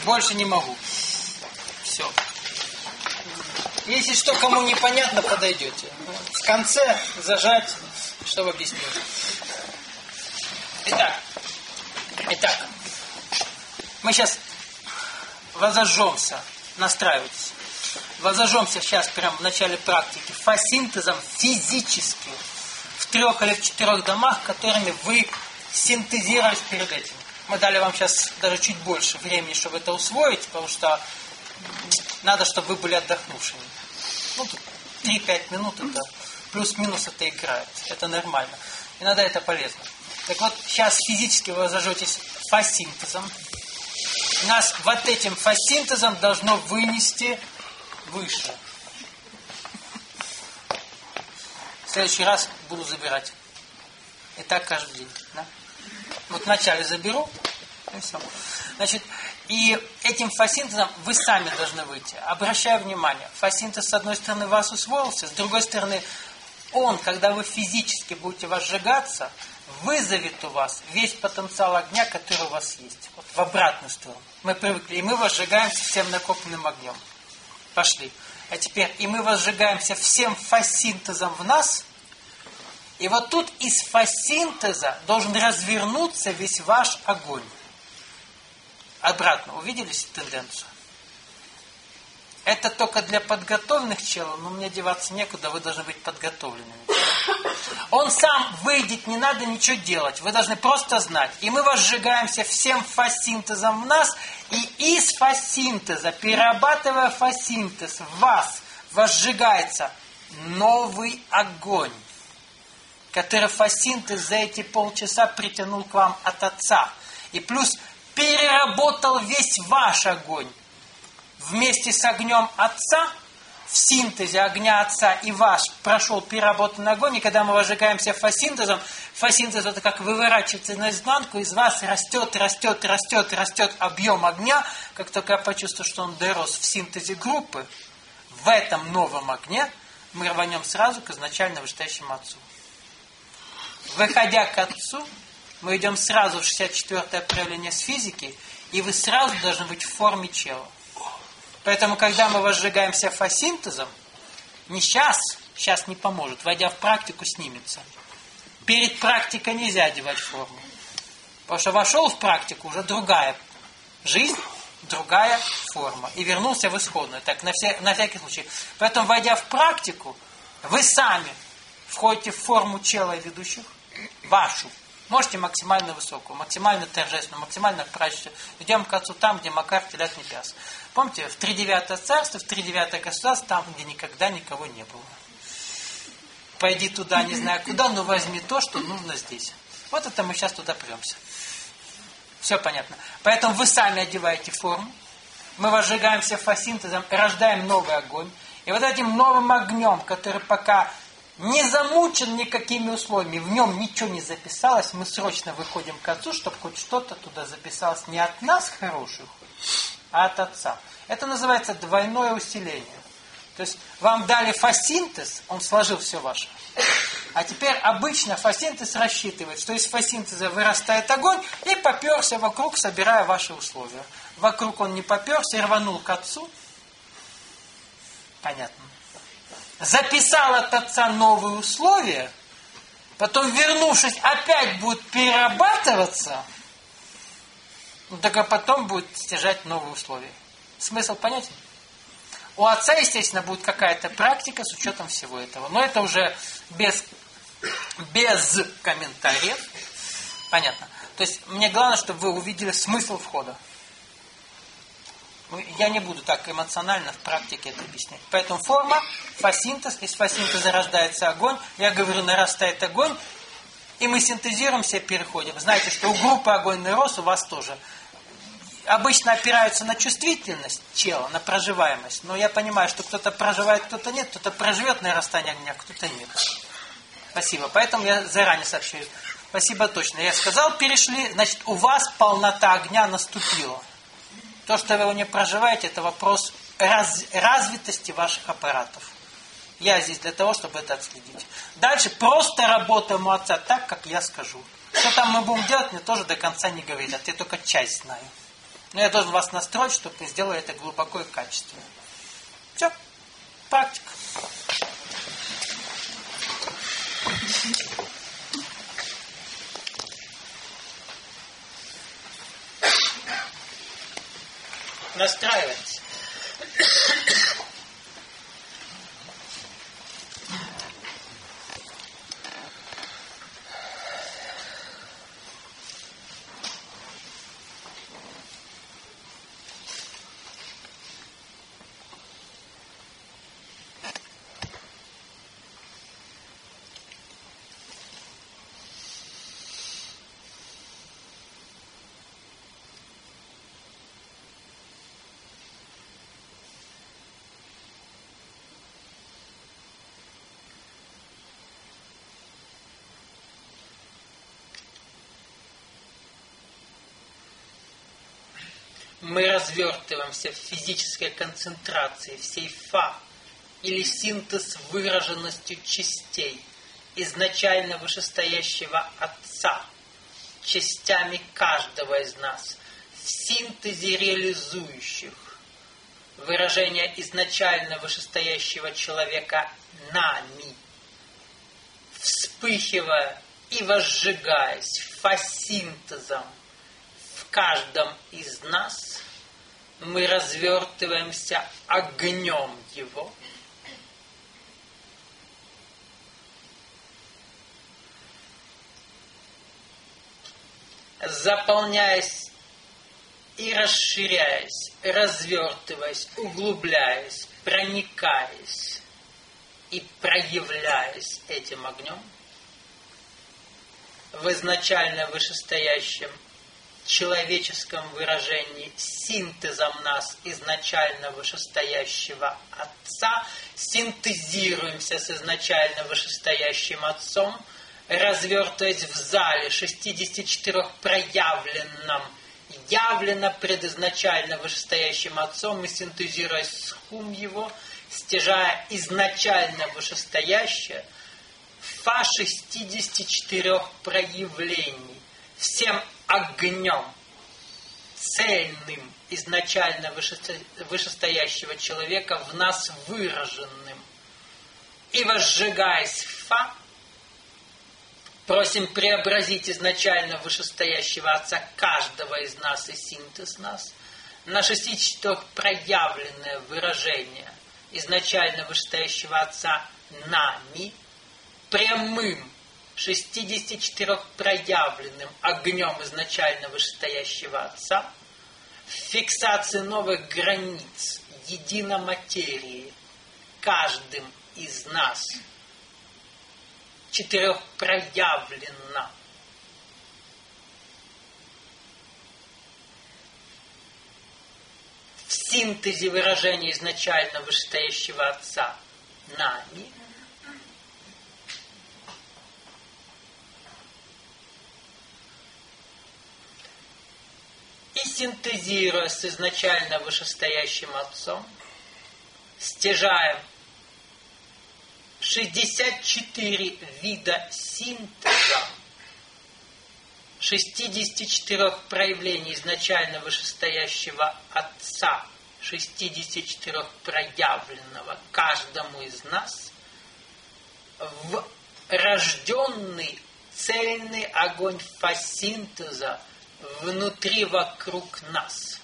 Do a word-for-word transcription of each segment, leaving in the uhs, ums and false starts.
Больше не могу. Все. Если что, кому непонятно, подойдете. В конце зажать, чтобы объяснить. Итак. Итак. Мы сейчас возожжемся. Настраивайтесь. Возожжемся сейчас прямо в начале практики фасинтезом физически в трех или в четырех домах, которыми вы синтезировались перед этим. Мы дали вам сейчас даже чуть больше времени, чтобы это усвоить, потому что надо, чтобы вы были отдохнувшими. Ну, три-пять минут это плюс-минус это играет. Это нормально. Иногда это полезно. Так вот, сейчас физически вы зажжетесь фасинтезом. Нас вот этим фасинтезом должно вынести выше. В следующий раз буду забирать. И так каждый день. Да? Вот вначале заберу. И все. Значит, и этим фасинтезом вы сами должны выйти. Обращаю внимание, фасинтез с одной стороны вас усвоился, с другой стороны он, когда вы физически будете возжигаться, вызовет у вас весь потенциал огня, который у вас есть. Вот в обратную сторону. Мы привыкли, и мы возжигаемся всем накопленным огнем. Пошли. А теперь, и мы возжигаемся всем фасинтезом в нас, и вот тут из фасинтеза должен развернуться весь ваш огонь. Обратно. Увидели тенденцию? Это только для подготовленных челов, но мне деваться некуда, вы должны быть подготовленными. Он сам выйдет, не надо ничего делать. Вы должны просто знать. И мы возжигаемся всем фасинтезом в нас, и из фасинтеза, перерабатывая фасинтез в вас, возжигается новый огонь, который фасинтез за эти полчаса притянул к вам от Отца. И плюс переработал весь ваш огонь. Вместе с огнем Отца, в синтезе огня Отца и ваш прошел переработанный огонь, и когда мы возжигаемся фасинтезом, фасинтез это как выворачивается наизнанку, из вас растет, растет, растет, растет объем огня, как только я почувствую, что он дорос в синтезе группы, в этом новом огне мы рванем сразу к изначально вышестоящему Отцу. Выходя к Отцу, мы идем сразу в шестьдесят четвёртое проявление с физики, и вы сразу должны быть в форме чела. Поэтому, когда мы возжигаемся фасинтезом, не сейчас, сейчас не поможет, войдя в практику, снимется. Перед практикой нельзя одевать форму. Потому что вошел в практику, уже другая жизнь, другая форма. И вернулся в исходную. Так, на, все, на всякий случай. Поэтому, войдя в практику, вы сами входите в форму чела и ведущих, вашу. Можете максимально высокую, максимально торжественную, максимально прачечную. Идем к Отцу там, где Макар, Телят, не пяс. Помните, в тридевятое царство, в тридевятое государство, там, где никогда никого не было. Пойди туда, не знаю куда, но возьми то, что нужно здесь. Вот это мы сейчас туда премся. Все понятно. Поэтому вы сами одеваете форму, мы возжигаемся фасинтезом, рождаем новый огонь. И вот этим новым огнем, который пока не замучен никакими условиями, в нем ничего не записалось, мы срочно выходим к Отцу, чтобы хоть что-то туда записалось не от нас хороших, а от Отца. Это называется двойное усиление. То есть вам дали фасинтез, он сложил все ваше. А теперь обычно фасинтез рассчитывает, что из фасинтеза вырастает огонь и поперся вокруг, собирая ваши условия. Вокруг он не поперся и рванул к Отцу. Понятно. Записал от Отца новые условия, потом, вернувшись, опять будет перерабатываться, ну, только потом будет стяжать новые условия. Смысл понятен? У Отца, естественно, будет какая-то практика с учетом всего этого. Но это уже без, без комментариев. Понятно. То есть, мне главное, чтобы вы увидели смысл входа. Я не буду так эмоционально в практике это объяснять. Поэтому форма, фасинтез, из фасинтеза рождается огонь. Я говорю, нарастает огонь. И мы синтезируемся и переходим. Знаете, что у группы огонь рост, у вас тоже. Обычно опираются на чувствительность тела, на проживаемость. Но я понимаю, что кто-то проживает, кто-то нет. Кто-то проживет нарастание огня, кто-то нет. Спасибо. Поэтому я заранее сообщаю. Спасибо точно. Я сказал, перешли, значит, у вас полнота огня наступила. То, что вы его не проживаете, это вопрос раз, развитости ваших аппаратов. Я здесь для того, чтобы это отследить. Дальше просто работаем у Отца так, как я скажу. Что там мы будем делать, мне тоже до конца не говорят. Я только часть знаю. Но я должен вас настроить, чтобы вы сделали это глубоко и качественно. Все. Практика. Настраивайтесь. Мы развертываемся в физической концентрации всей фа, или синтез выраженностью частей, изначально вышестоящего Отца, частями каждого из нас, в синтезе реализующих выражение изначально вышестоящего человека нами, вспыхивая и возжигаясь фасинтезом в каждом из нас, мы развертываемся огнем его, заполняясь и расширяясь, развертываясь, углубляясь, проникаясь и проявляясь этим огнем в изначально вышестоящем человеческом выражении синтезом нас изначально вышестоящего Отца, синтезируемся с изначально вышестоящим Отцом, развертываясь в зале шестидесяти четырёх проявленном, явлено предизначально вышестоящим Отцом и синтезируясь с хум его, стяжая изначально вышестоящее, фа шестидесяти четырёх проявлений, всем огнем, цельным, изначально вышестоящего человека в нас выраженным. И возжигаясь в фа, просим преобразить изначально вышестоящего Отца каждого из нас и синтез нас на шестидесяти четырёх проявленное выражение изначально вышестоящего Отца нами, прямым шестидесяти четырёх проявленным огнем изначально вышестоящего Отца, в фиксации новых границ единоматерии каждым из нас четырехпроявленно. В синтезе выражения изначально вышестоящего Отца нами, и синтезируя с изначально вышестоящим Отцом, стяжаем шестьдесят четыре вида синтеза, шестидесяти четырёх проявлений изначально вышестоящего Отца, шестидесяти четырёх проявленного каждому из нас, в рожденный цельный огонь фасинтеза внутри вокруг нас.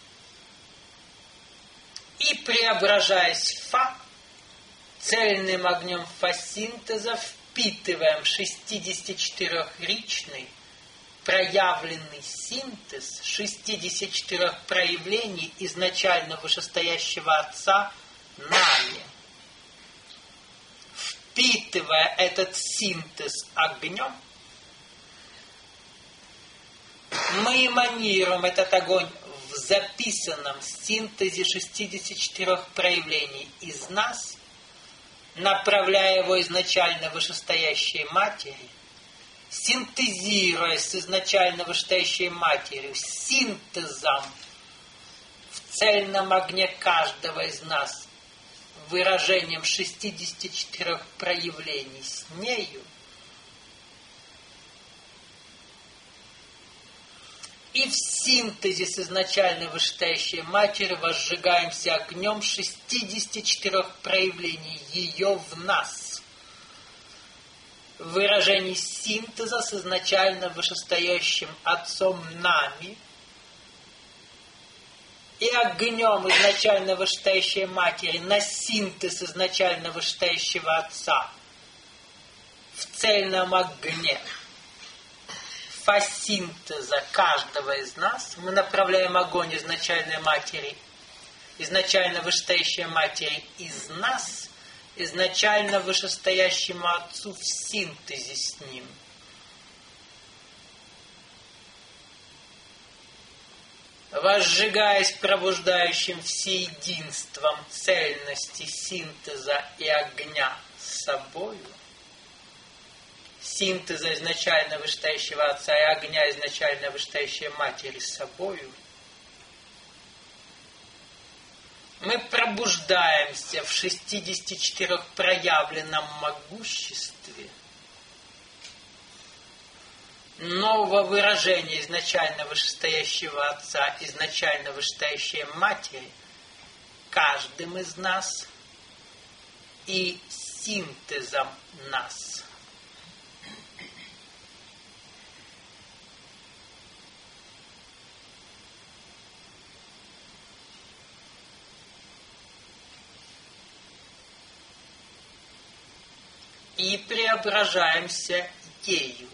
И преображаясь в фа, цельным огнем фасинтеза впитываем шестидесятичетырёхричный проявленный синтез шестидесяти четырёх проявлений изначально вышестоящего Отца нами. Впитывая этот синтез огнем, мы эманируем этот огонь в записанном синтезе шестидесяти четырёх проявлений из нас, направляя его изначально вышестоящей матери, синтезируя с изначально вышестоящей матерью, синтезом в цельном огне каждого из нас, выражением шестидесяти четырёх проявлений с нею, и в синтезе с изначально вышестоящей матери возжигаемся огнем шестидесяти четырёх проявлений ее в нас. В выражении синтеза с изначально вышестоящим Отцом нами и огнем изначально вышестоящей матери на синтез изначально вышестоящего Отца в цельном огне фасинтеза каждого из нас мы направляем огонь изначальной матери, изначально вышестоящей матери из нас, изначально вышестоящему Отцу в синтезе с Ним. Возжигаясь пробуждающим всеединством цельности синтеза и огня с собою, синтеза изначально вышестоящего Отца и огня изначально вышестоящей Матери с собою, мы пробуждаемся в шестидесяти четырёх проявленном могуществе нового выражения изначально вышестоящего Отца, изначально вышестоящей Матери, каждым из нас и синтезом нас. И преображаемся ею,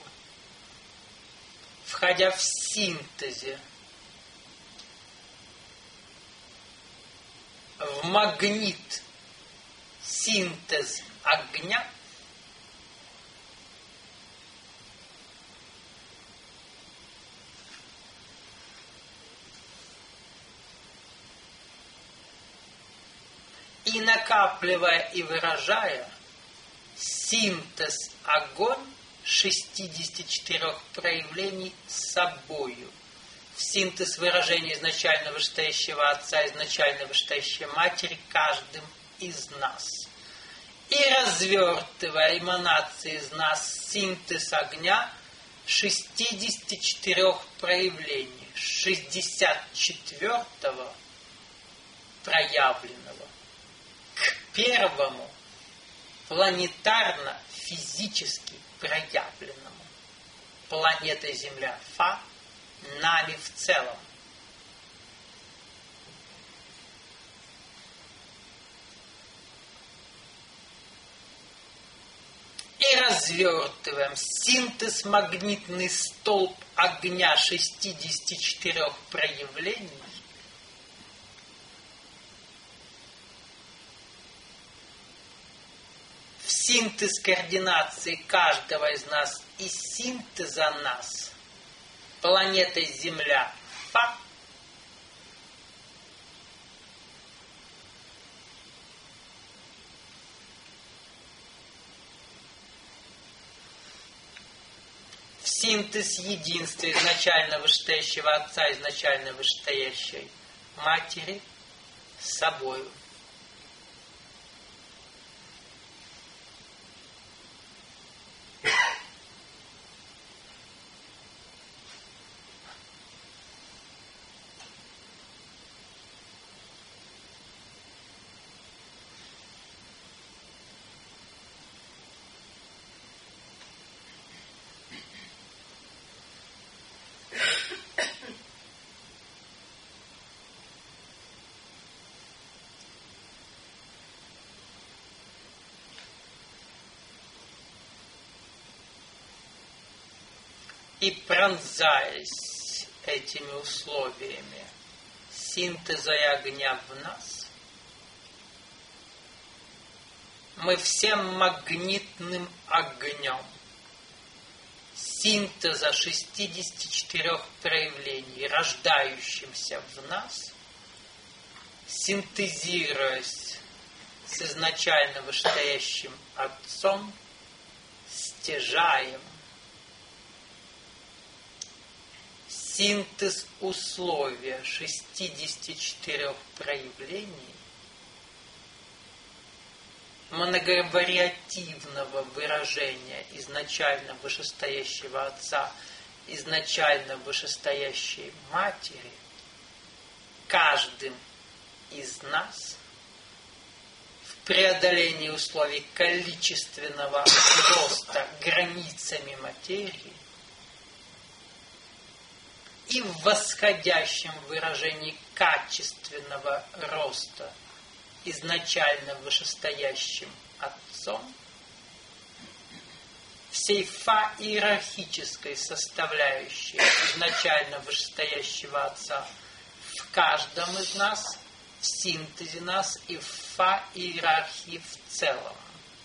входя в синтезе, в магнит синтез огня, и накапливая и выражая синтез огонь шестидесяти четырёх проявлений собою. В синтез выражения изначально вышестоящего Отца, изначально вышестоящей Матери каждым из нас. И развертывая эманации из нас синтез огня шестидесяти четырёх проявлений, шестьдесят четвёртого проявленного к первому планетарно-физически проявленному. Планета Земля Фа, нами в целом. И развертываем синтез магнитный столб огня шестидесяти четырёх проявлений синтез координации каждого из нас и синтеза нас, планетой Земля Фа, в синтез единства изначально вышестоящего Отца, изначально вышестоящей Матери с собою. И пронзаясь этими условиями синтеза и огня в нас, мы всем магнитным огнем синтеза шестидесяти четырёх проявлений, рождающимся в нас, синтезируясь с изначально вышестоящим Отцом, стяжаем синтез условия шестидесяти четырёх проявлений многовариативного выражения изначально вышестоящего Отца, изначально вышестоящей матери, каждым из нас в преодолении условий количественного роста границами материи и в восходящем выражении качественного роста изначально вышестоящим Отцом, всей фа-иерархической составляющей изначально вышестоящего Отца в каждом из нас, в синтезе нас и в фа-иерархии в целом.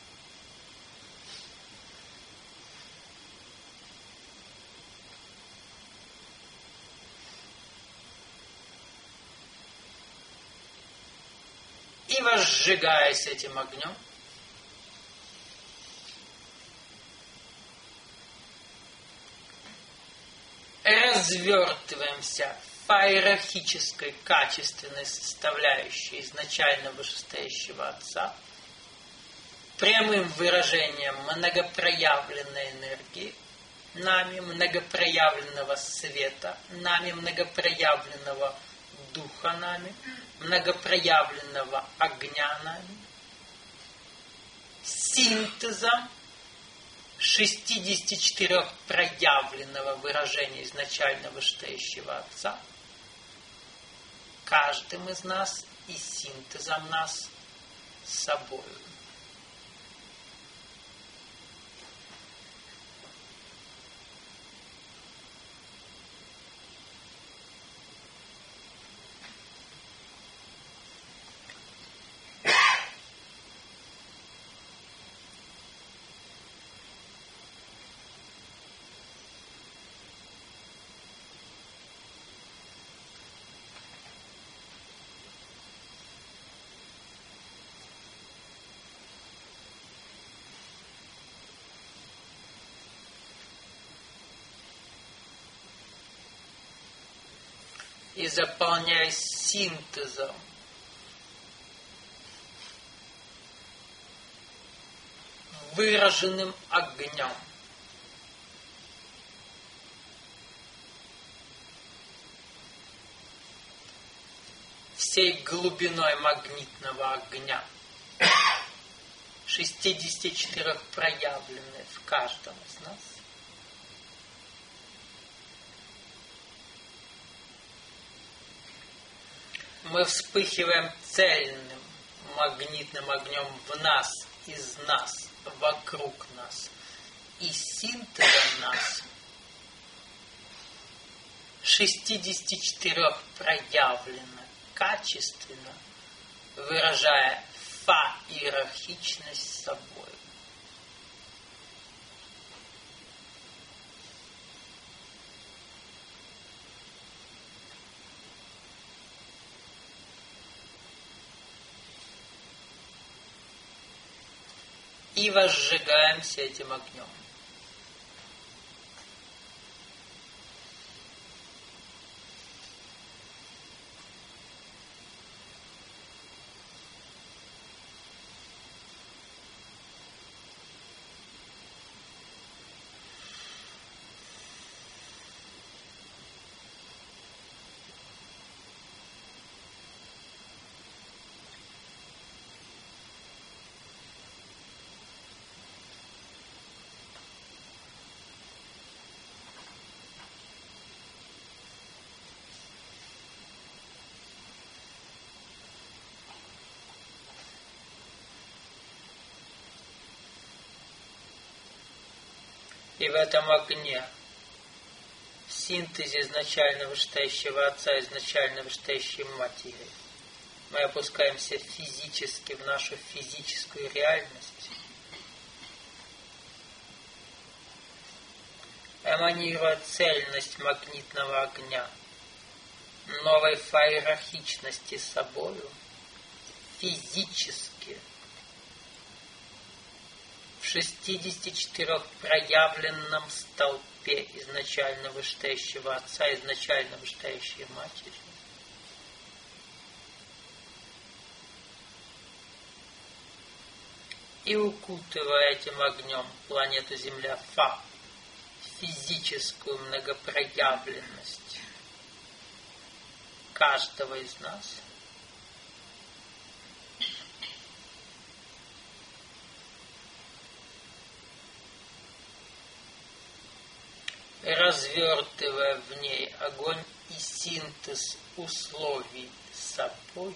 И возжигаясь этим огнем, развертываемся в иерархической качественной составляющей изначально вышестоящего Отца, прямым выражением многопроявленной энергии, нами многопроявленного света, нами многопроявленного духа нами, многопроявленного огня нами, синтезом шестидесяти четырёх проявленного выражения изначально вышестоящего Отца, каждым из нас и синтезом нас с собой. И заполняясь синтезом выраженным огнем, всей глубиной магнитного огня, шестидесяти четырёх проявленной в каждом из нас, мы вспыхиваем цельным магнитным огнем в нас, из нас, вокруг нас и синтезом нас, шестидесяти четырёх проявлено качественно, выражая фа-иерархичность собой. И возжигаемся этим огнем. И в этом огне, в синтезе изначально вышестоящего Отца, изначально вышестоящей Матери, мы опускаемся физически в нашу физическую реальность, эманируя цельность магнитного огня, новой фаерархичности собою, физически, в шестидесяти четырёх проявленном столпе изначально вышестоящего Отца, изначально вышестоящей Матери. И укутывая этим огнем планету Земля Фа, физическую многопроявленность каждого из нас, развертывая в ней огонь и синтез условий собою,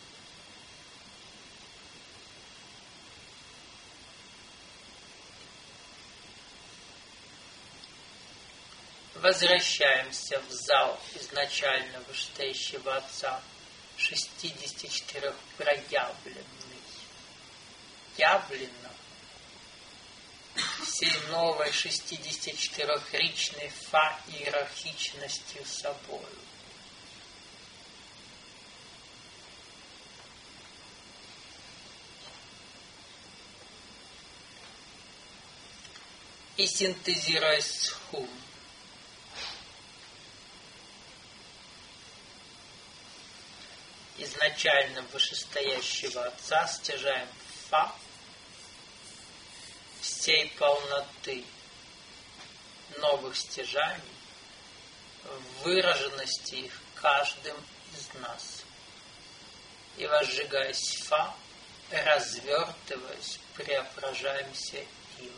возвращаемся в зал изначально вышестоящего Отца, шестьдесят четыре проявленный, явленно всей новой шестидесятичетырёхричной фа-иерархичностью собою. И синтезируя схум, изначально вышестоящего Отца, стяжаем фа всей полноты новых стяжаний, выраженности их каждым из нас. И возжигаясь фа, развертываясь, преображаемся им.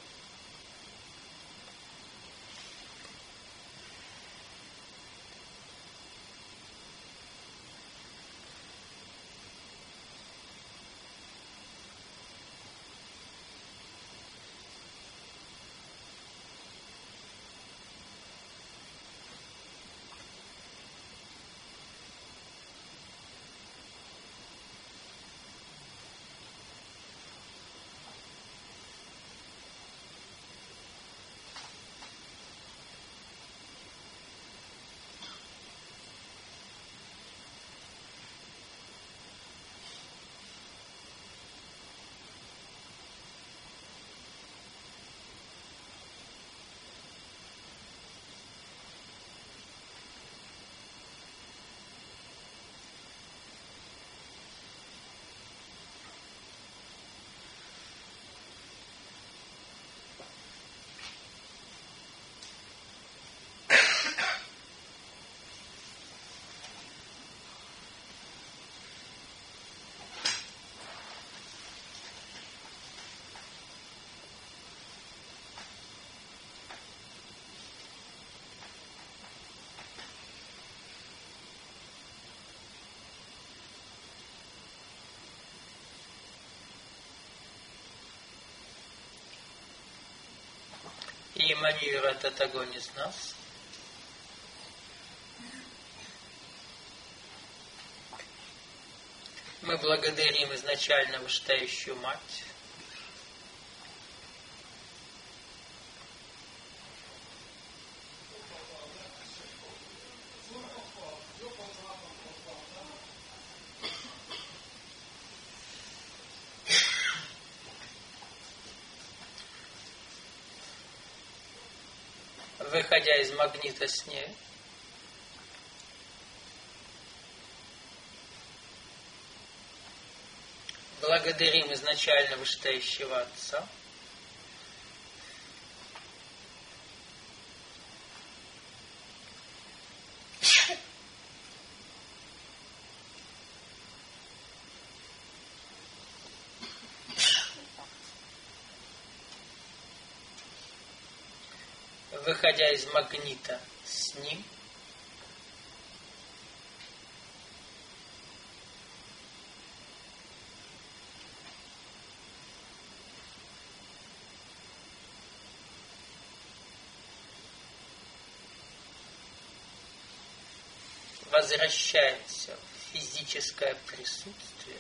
И эманирует этот огонь из нас. Мы благодарим изначально вышестоящую Мать, выходя из магнита с ней, благодарим изначально вышестоящего Отца, выходя из магнита с ним, возвращается в физическое присутствие,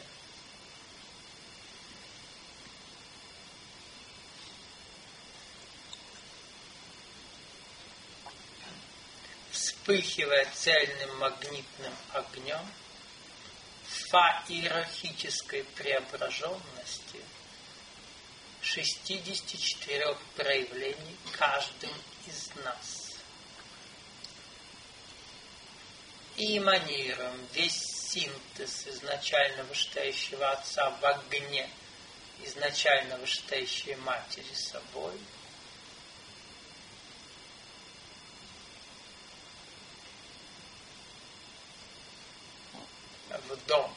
вспыхивая цельным магнитным огнем фа-иерархической преображенности шестидесяти четырёх проявлений каждым из нас. И эманируем весь синтез изначально вышестоящего Отца в огне изначально вышестоящей Матери собой, дом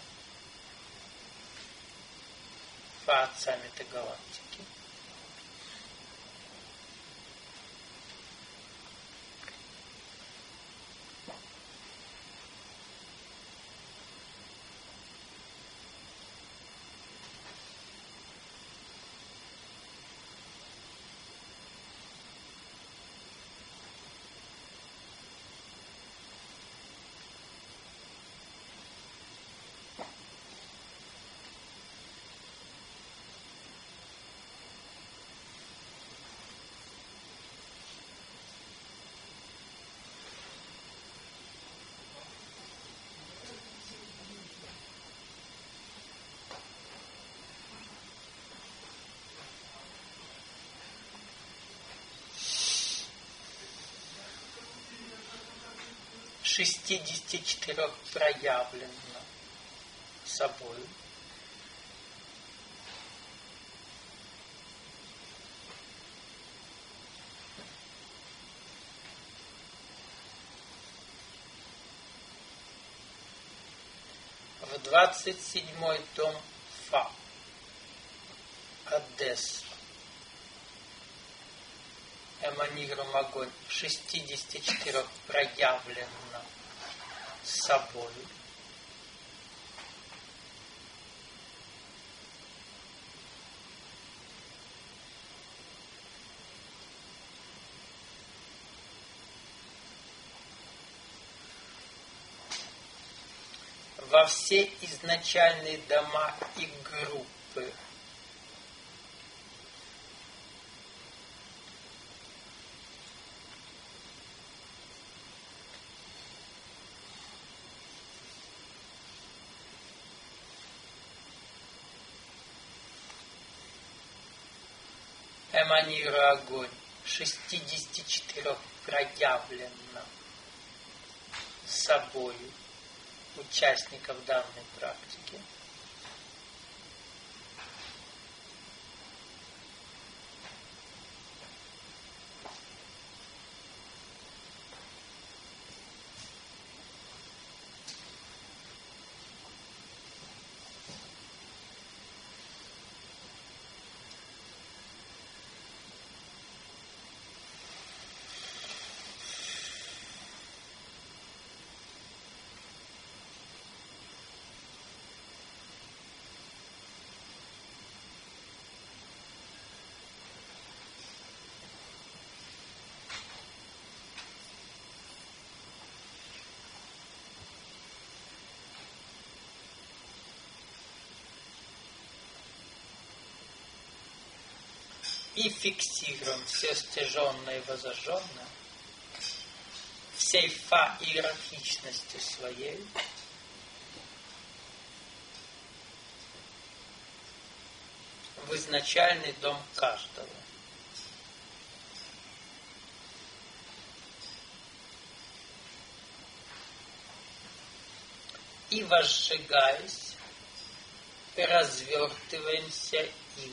праотца метагалактики. шестидесяти четырех проявлено собой. В двадцать седьмой том Фа. Одесса. Эманируем огонь шестидесяти четырех проявлено собой. Во все изначальные дома и группы эманируя огонь шестидесяти четырех проявлено собою участников данной практики. И фиксируем все стяженное и возожженное всей фа иерархичностью своей в изначальный дом каждого. И возжигаясь, развертываемся им.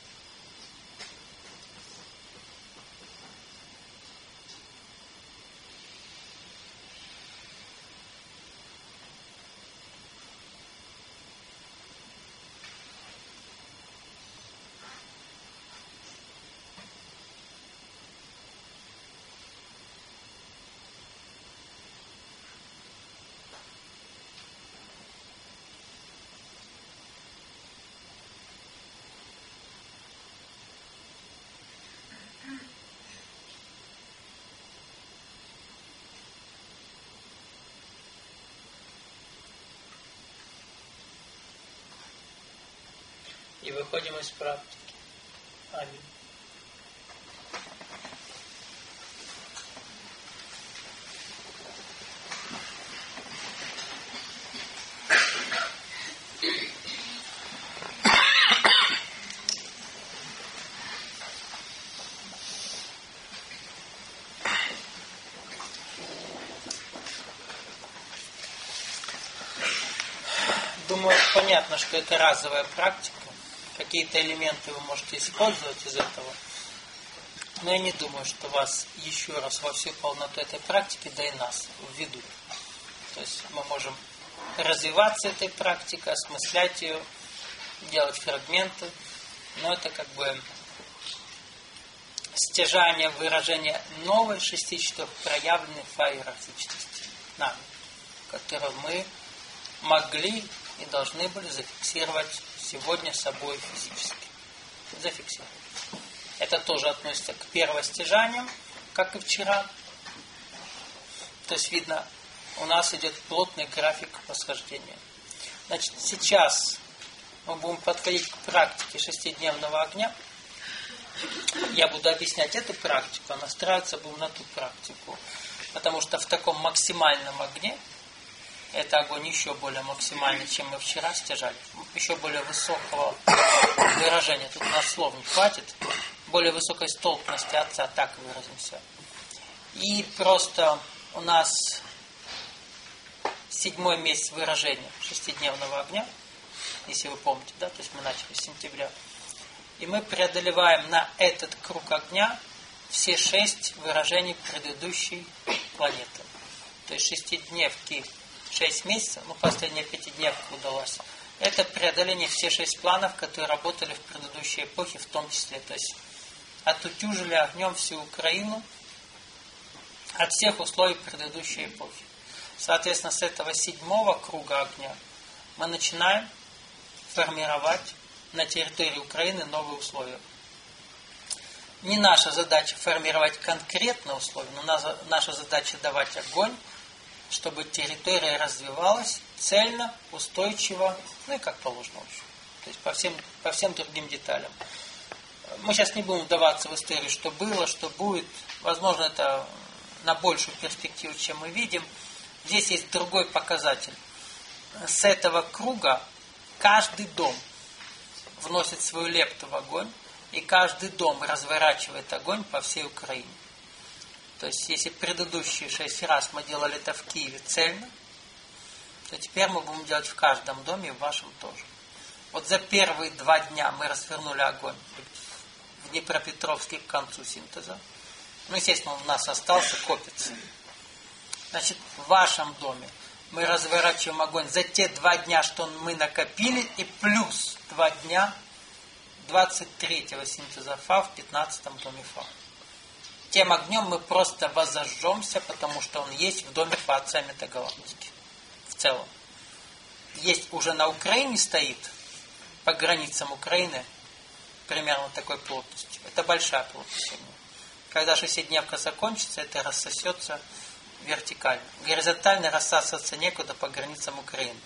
И выходим из практики. Аминь. Думаю, понятно, что это разовая практика. Какие-то элементы вы можете использовать из этого. Но я не думаю, что вас еще раз во всю полноту этой практики, да и нас, введут. То есть мы можем развиваться этой практикой, осмыслять ее, делать фрагменты. Но это как бы стяжание выражения новой шести четырех проявленной фаерартичности нами, которую мы могли и должны были зафиксировать сегодня собой физически. Зафиксировать. Это тоже относится к первостяжаниям, как и вчера. То есть видно, у нас идет плотный график восхождения. Значит, сейчас мы будем подходить к практике шестидневного огня. Я буду объяснять эту практику, а настраиваться будем на ту практику. Потому что в таком максимальном огне, это огонь еще более максимальный, чем мы вчера стяжали, еще более высокого выражения, тут у нас слов не хватит, более высокой столпности Отца, так выразимся. И просто у нас седьмой месяц выражения шестидневного огня, если вы помните, да, то есть мы начали с сентября. И мы преодолеваем на этот круг огня все шесть выражений предыдущей планеты. То есть шестидневки, шесть месяцев, ну последняя пятидневка удалась. Это преодоление все шесть планов, которые работали в предыдущей эпохе, в том числе. То есть отутюжили огнем всю Украину от всех условий предыдущей эпохи. Соответственно, с этого седьмого круга огня мы начинаем формировать на территории Украины новые условия. Не наша задача формировать конкретные условия, но наша задача давать огонь, чтобы территория развивалась цельно, устойчиво, ну и как положено. То есть по всем, по всем другим деталям. Мы сейчас не будем вдаваться в историю, что было, что будет. Возможно, это на большую перспективу, чем мы видим. Здесь есть другой показатель. С этого круга каждый дом вносит свою лепту в огонь, и каждый дом разворачивает огонь по всей Украине. То есть, если предыдущие шесть раз мы делали это в Киеве цельно, то теперь мы будем делать в каждом доме, и в вашем тоже. Вот за первые два дня мы развернули огонь в Днепропетровске к концу синтеза. Ну, естественно, он у нас остался, копится. Значит, в вашем доме мы разворачиваем огонь за те два дня, что мы накопили, и плюс два дня двадцать третьего синтеза Фа в пятнадцатом доме Фа. Тем огнем мы просто возожжемся, потому что он есть в доме Фа отца Метагалактики. В целом. Есть уже на Украине стоит, по границам Украины, примерно такой плотностью. Это большая плотность огня. Когда шестидневка закончится, это рассосется вертикально. Горизонтально рассасываться некуда по границам Украины.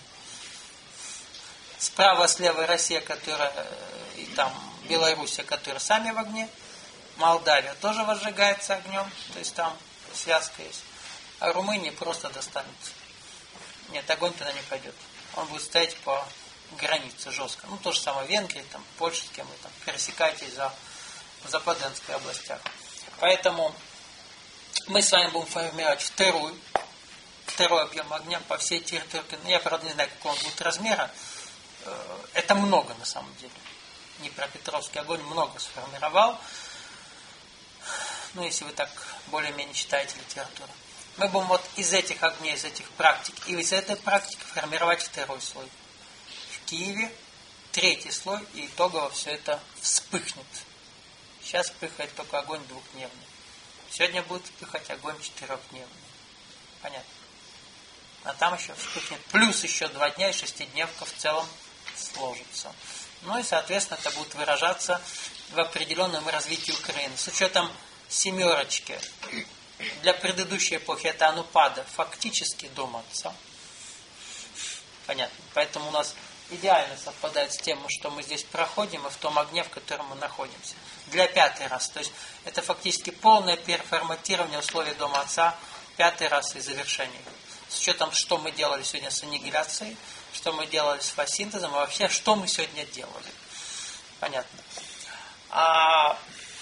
Справа, слева Россия, которая, и там Белоруссия, которая сами в огне. Молдавия тоже возжигается огнем, то есть там связка есть. А Румыния просто достанется. Нет, огонь туда не пойдет. Он будет стоять по границе жестко. Ну, то же самое Венгрия, там, Польша, с кем вы там пересекаетесь за Западенской областях. Поэтому мы с вами будем формировать вторую, второй объем огня по всей территории. Я, правда, не знаю, какого он будет размера. Это много на самом деле. Днепропетровский огонь много сформировал. Ну, если вы так более-менее читаете литературу. Мы будем вот из этих огней, из этих практик и из этой практики формировать второй слой. В Киеве третий слой, и итогово все это вспыхнет. Сейчас вспыхает только огонь двухдневный. Сегодня будет вспыхать огонь четырехдневный. Понятно? А там еще вспыхнет. Плюс еще два дня, и шестидневка в целом сложится. Ну и, соответственно, это будет выражаться в определенном развитии Украины. С учетом семерочки, для предыдущей эпохи это Анупада, фактически дом отца. Понятно. Поэтому у нас идеально совпадает с тем, что мы здесь проходим, и в том огне, в котором мы находимся. Для пятый раз. То есть это фактически полное переформатирование условий дома отца, пятый раз и завершение. С учетом, что мы делали сегодня с аннигиляцией, что мы делали с фасинтезом, и вообще, что мы сегодня делали. Понятно. А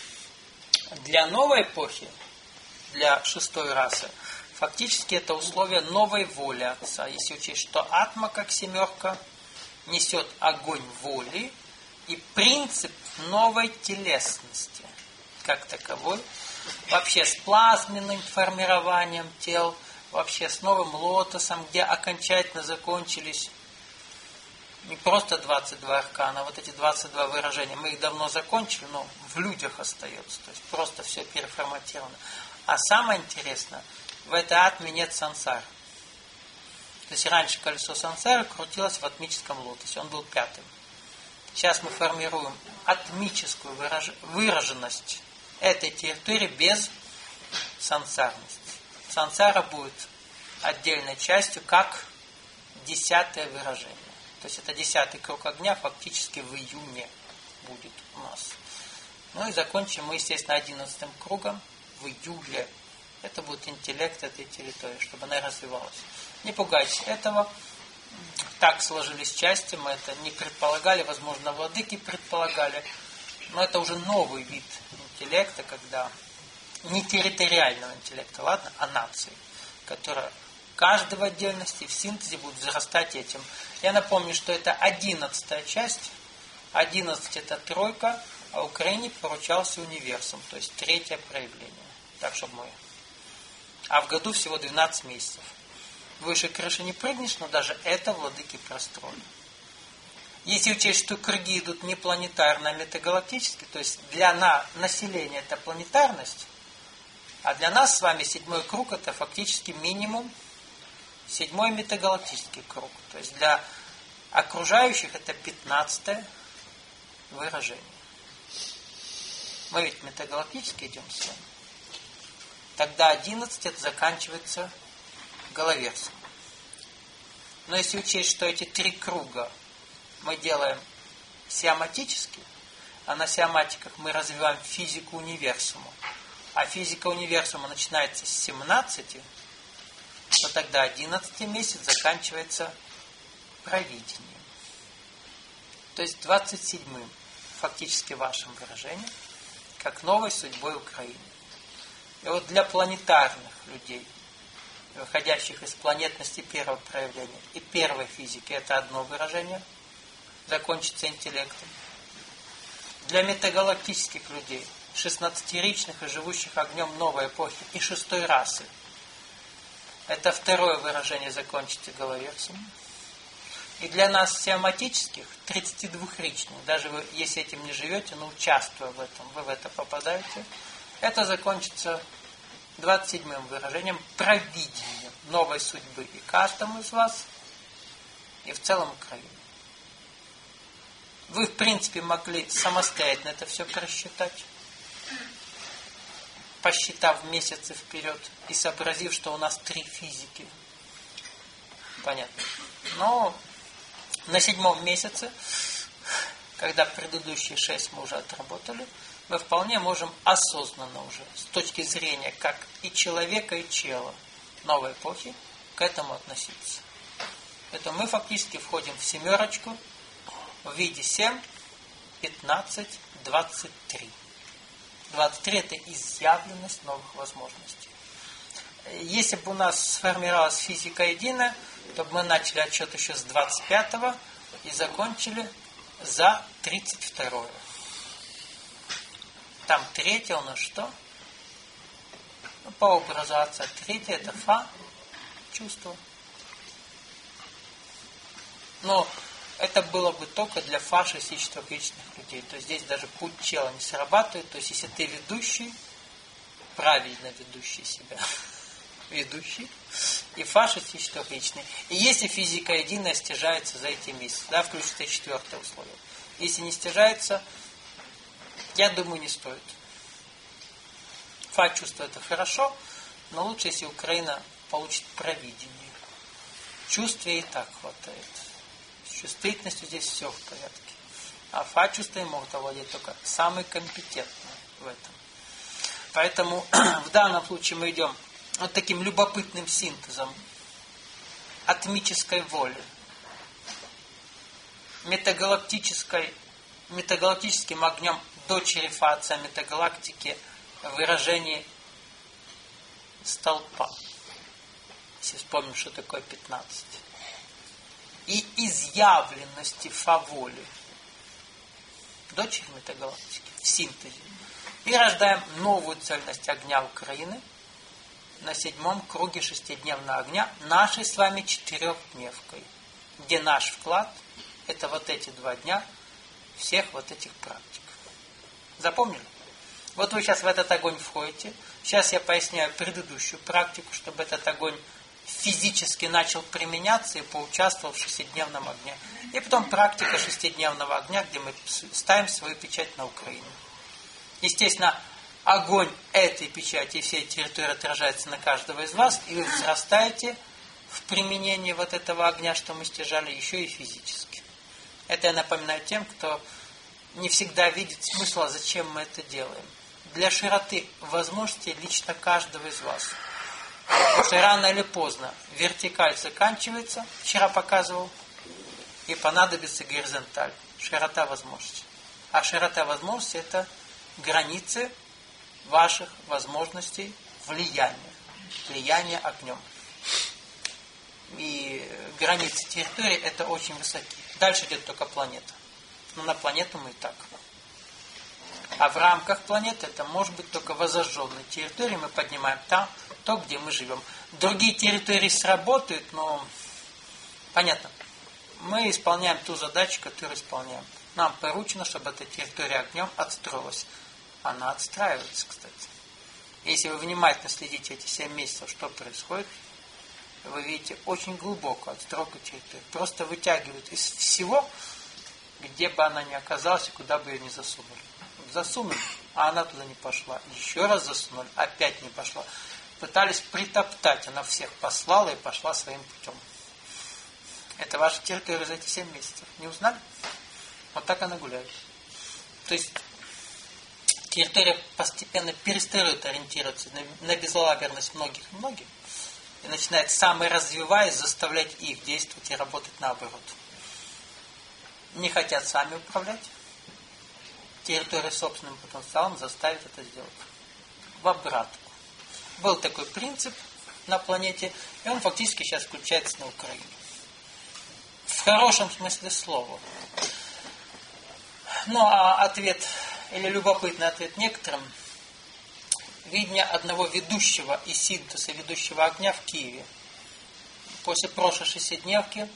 для новой эпохи, для шестой расы, фактически это условие новой воли отца. Если учесть, что атма, как семерка, несет огонь воли и принцип новой телесности, как таковой, вообще с плазменным формированием тел, вообще с новым лотосом, где окончательно закончились не просто двадцать два аркана, а вот эти двадцать два выражения. Мы их давно закончили, но в людях остается. То есть просто все переформатировано. А самое интересное, в этой атме нет сансары. То есть раньше колесо сансары крутилось в атмическом лотосе. Он был пятым. Сейчас мы формируем атмическую выраж... выраженность этой территории без сансарности. Сансара будет отдельной частью, как десятое выражение. То есть это десятый круг огня фактически в июне будет у нас. Ну и закончим мы, естественно, одиннадцатым кругом в июле. Это будет интеллект этой территории, чтобы она развивалась. Не пугайтесь этого. Так сложились части, мы это не предполагали, возможно, владыки предполагали. Но это уже новый вид интеллекта, когда не территориального интеллекта, ладно, а нации, которая каждый в отдельности в синтезе будет взрастать этим. Я напомню, что это одиннадцатая часть. одиннадцать это тройка, а Украине поручался универсум, то есть третье проявление. Так, чтобы мы... А в году всего двенадцать месяцев. Выше крыши не прыгнешь, но даже это владыки простроили. Если учесть, что круги идут не планетарно, а метагалактически, то есть для на, населения это планетарность, а для нас с вами седьмой круг это фактически минимум седьмой метагалактический круг. То есть для окружающих это пятнадцатое выражение. Мы ведь метагалактически идем с вами. Тогда одиннадцать это заканчивается головерсом. Но если учесть, что эти три круга мы делаем сиаматически, а на сиаматиках мы развиваем физику универсума, а физика универсума начинается с семнадцати, то тогда одиннадцатый месяц заканчивается провидением. То есть двадцать седьмым, фактически вашим выражением, как новой судьбой Украины. И вот для планетарных людей, выходящих из планетности первого проявления и первой физики, это одно выражение, закончится интеллектом. Для метагалактических людей, шестнадцатиричных и живущих огнем новой эпохи и шестой расы, это второе выражение, закончится головерсом. И для нас сиаматических, тридцатидвухричных, даже вы, если этим не живете, но участвуя в этом, вы в это попадаете, это закончится двадцать седьмым выражением провидения новой судьбы и каждому из вас, и в целом Украине. Вы, в принципе, могли самостоятельно это все просчитать, посчитав месяцы вперед и сообразив, что у нас три физики. Понятно. Но на седьмом месяце, когда предыдущие шесть мы уже отработали, мы вполне можем осознанно уже, с точки зрения как и человека, и чела новой эпохи, к этому относиться. Это мы фактически входим в семерочку в виде семь, пятнадцать, двадцать три. двадцать три это изъявленность новых возможностей. Если бы у нас сформировалась физика единая, то бы мы начали отсчет еще с двадцать пятого и закончили за тридцать второе. Там третье у нас что? Ну, по образу отца. Третье это фа, чувство. Но это было бы только для фа шестичетырехличных людей. То есть здесь даже путь чела не срабатывает. То есть если ты ведущий, правильно ведущий себя, ведущий, и фа шестичетырехличный. И если физика единая стяжается за эти месяцы, да, включится четвертое условие. Если не стяжается, я думаю, не стоит. Фа чувство это хорошо, но лучше, если Украина получит провидение. Чувства и так хватает. С чувствительностью здесь все в порядке. А фа чувствами могут овладеть только самые компетентные в этом. Поэтому в данном случае мы идем вот таким любопытным синтезом атмической воли, метагалактической, метагалактическим огнем дочери фа отца метагалактики в выражении столпа. Если вспомним, что такое пятнадцать. И изъявленности фа воли дочери метагалактики в синтезе. И рождаем новую цельность огня Украины, на седьмом круге шестидневного огня нашей с вами четырехдневкой, где наш вклад – это вот эти два дня всех вот этих практик. Запомнили? Вот вы сейчас в этот огонь входите. Сейчас я поясняю предыдущую практику, чтобы этот огонь физически начал применяться и поучаствовал в шестидневном огне. И потом практика шестидневного огня, где мы ставим свою печать на Украину. Естественно, огонь этой печати и всей территории отражается на каждого из вас, и вы взрастаете в применении вот этого огня, что мы стяжали, еще и физически. Это я напоминаю тем, кто не всегда видит смысла, зачем мы это делаем. Для широты возможностей лично каждого из вас. Потому что рано или поздно вертикаль заканчивается, вчера показывал, и понадобится горизонталь. Широта возможностей. А широта возможностей – это границы ваших возможностей влияния. Влияние огнем. И границы территории – это очень высокие. Дальше идет только планета. Но на планету мы и так. А в рамках планеты это может быть только возожженные территории. Мы поднимаем там, то, где мы живем. Другие территории сработают, но понятно. Мы исполняем ту задачу, которую исполняем. Нам поручено, чтобы эта территория огнем отстроилась. Она отстраивается, кстати. Если вы внимательно следите эти семь месяцев, что происходит, вы видите очень глубокую отстройку территории. Просто вытягивают из всего, где бы она ни оказалась и куда бы ее ни засунули. Засунули, а она туда не пошла. Еще раз засунули, опять не пошла. Пытались притоптать, она всех послала и пошла своим путем. Это ваша территория за эти семь месяцев. Не узнали? Вот так она гуляет. То есть территория постепенно перестает ориентироваться на, на безалаберность многих-многих и начинает, саморазвиваясь, заставлять их действовать и работать наоборот. Не хотят сами управлять. Территория собственным потенциалом заставит это сделать. В обратку. Был такой принцип на планете, и он фактически сейчас включается на Украине. В хорошем смысле слова. Ну, а ответ, или любопытный ответ некоторым, видение одного ведущего из синтеза, ведущего огня в Киеве. После прошлой шестидневки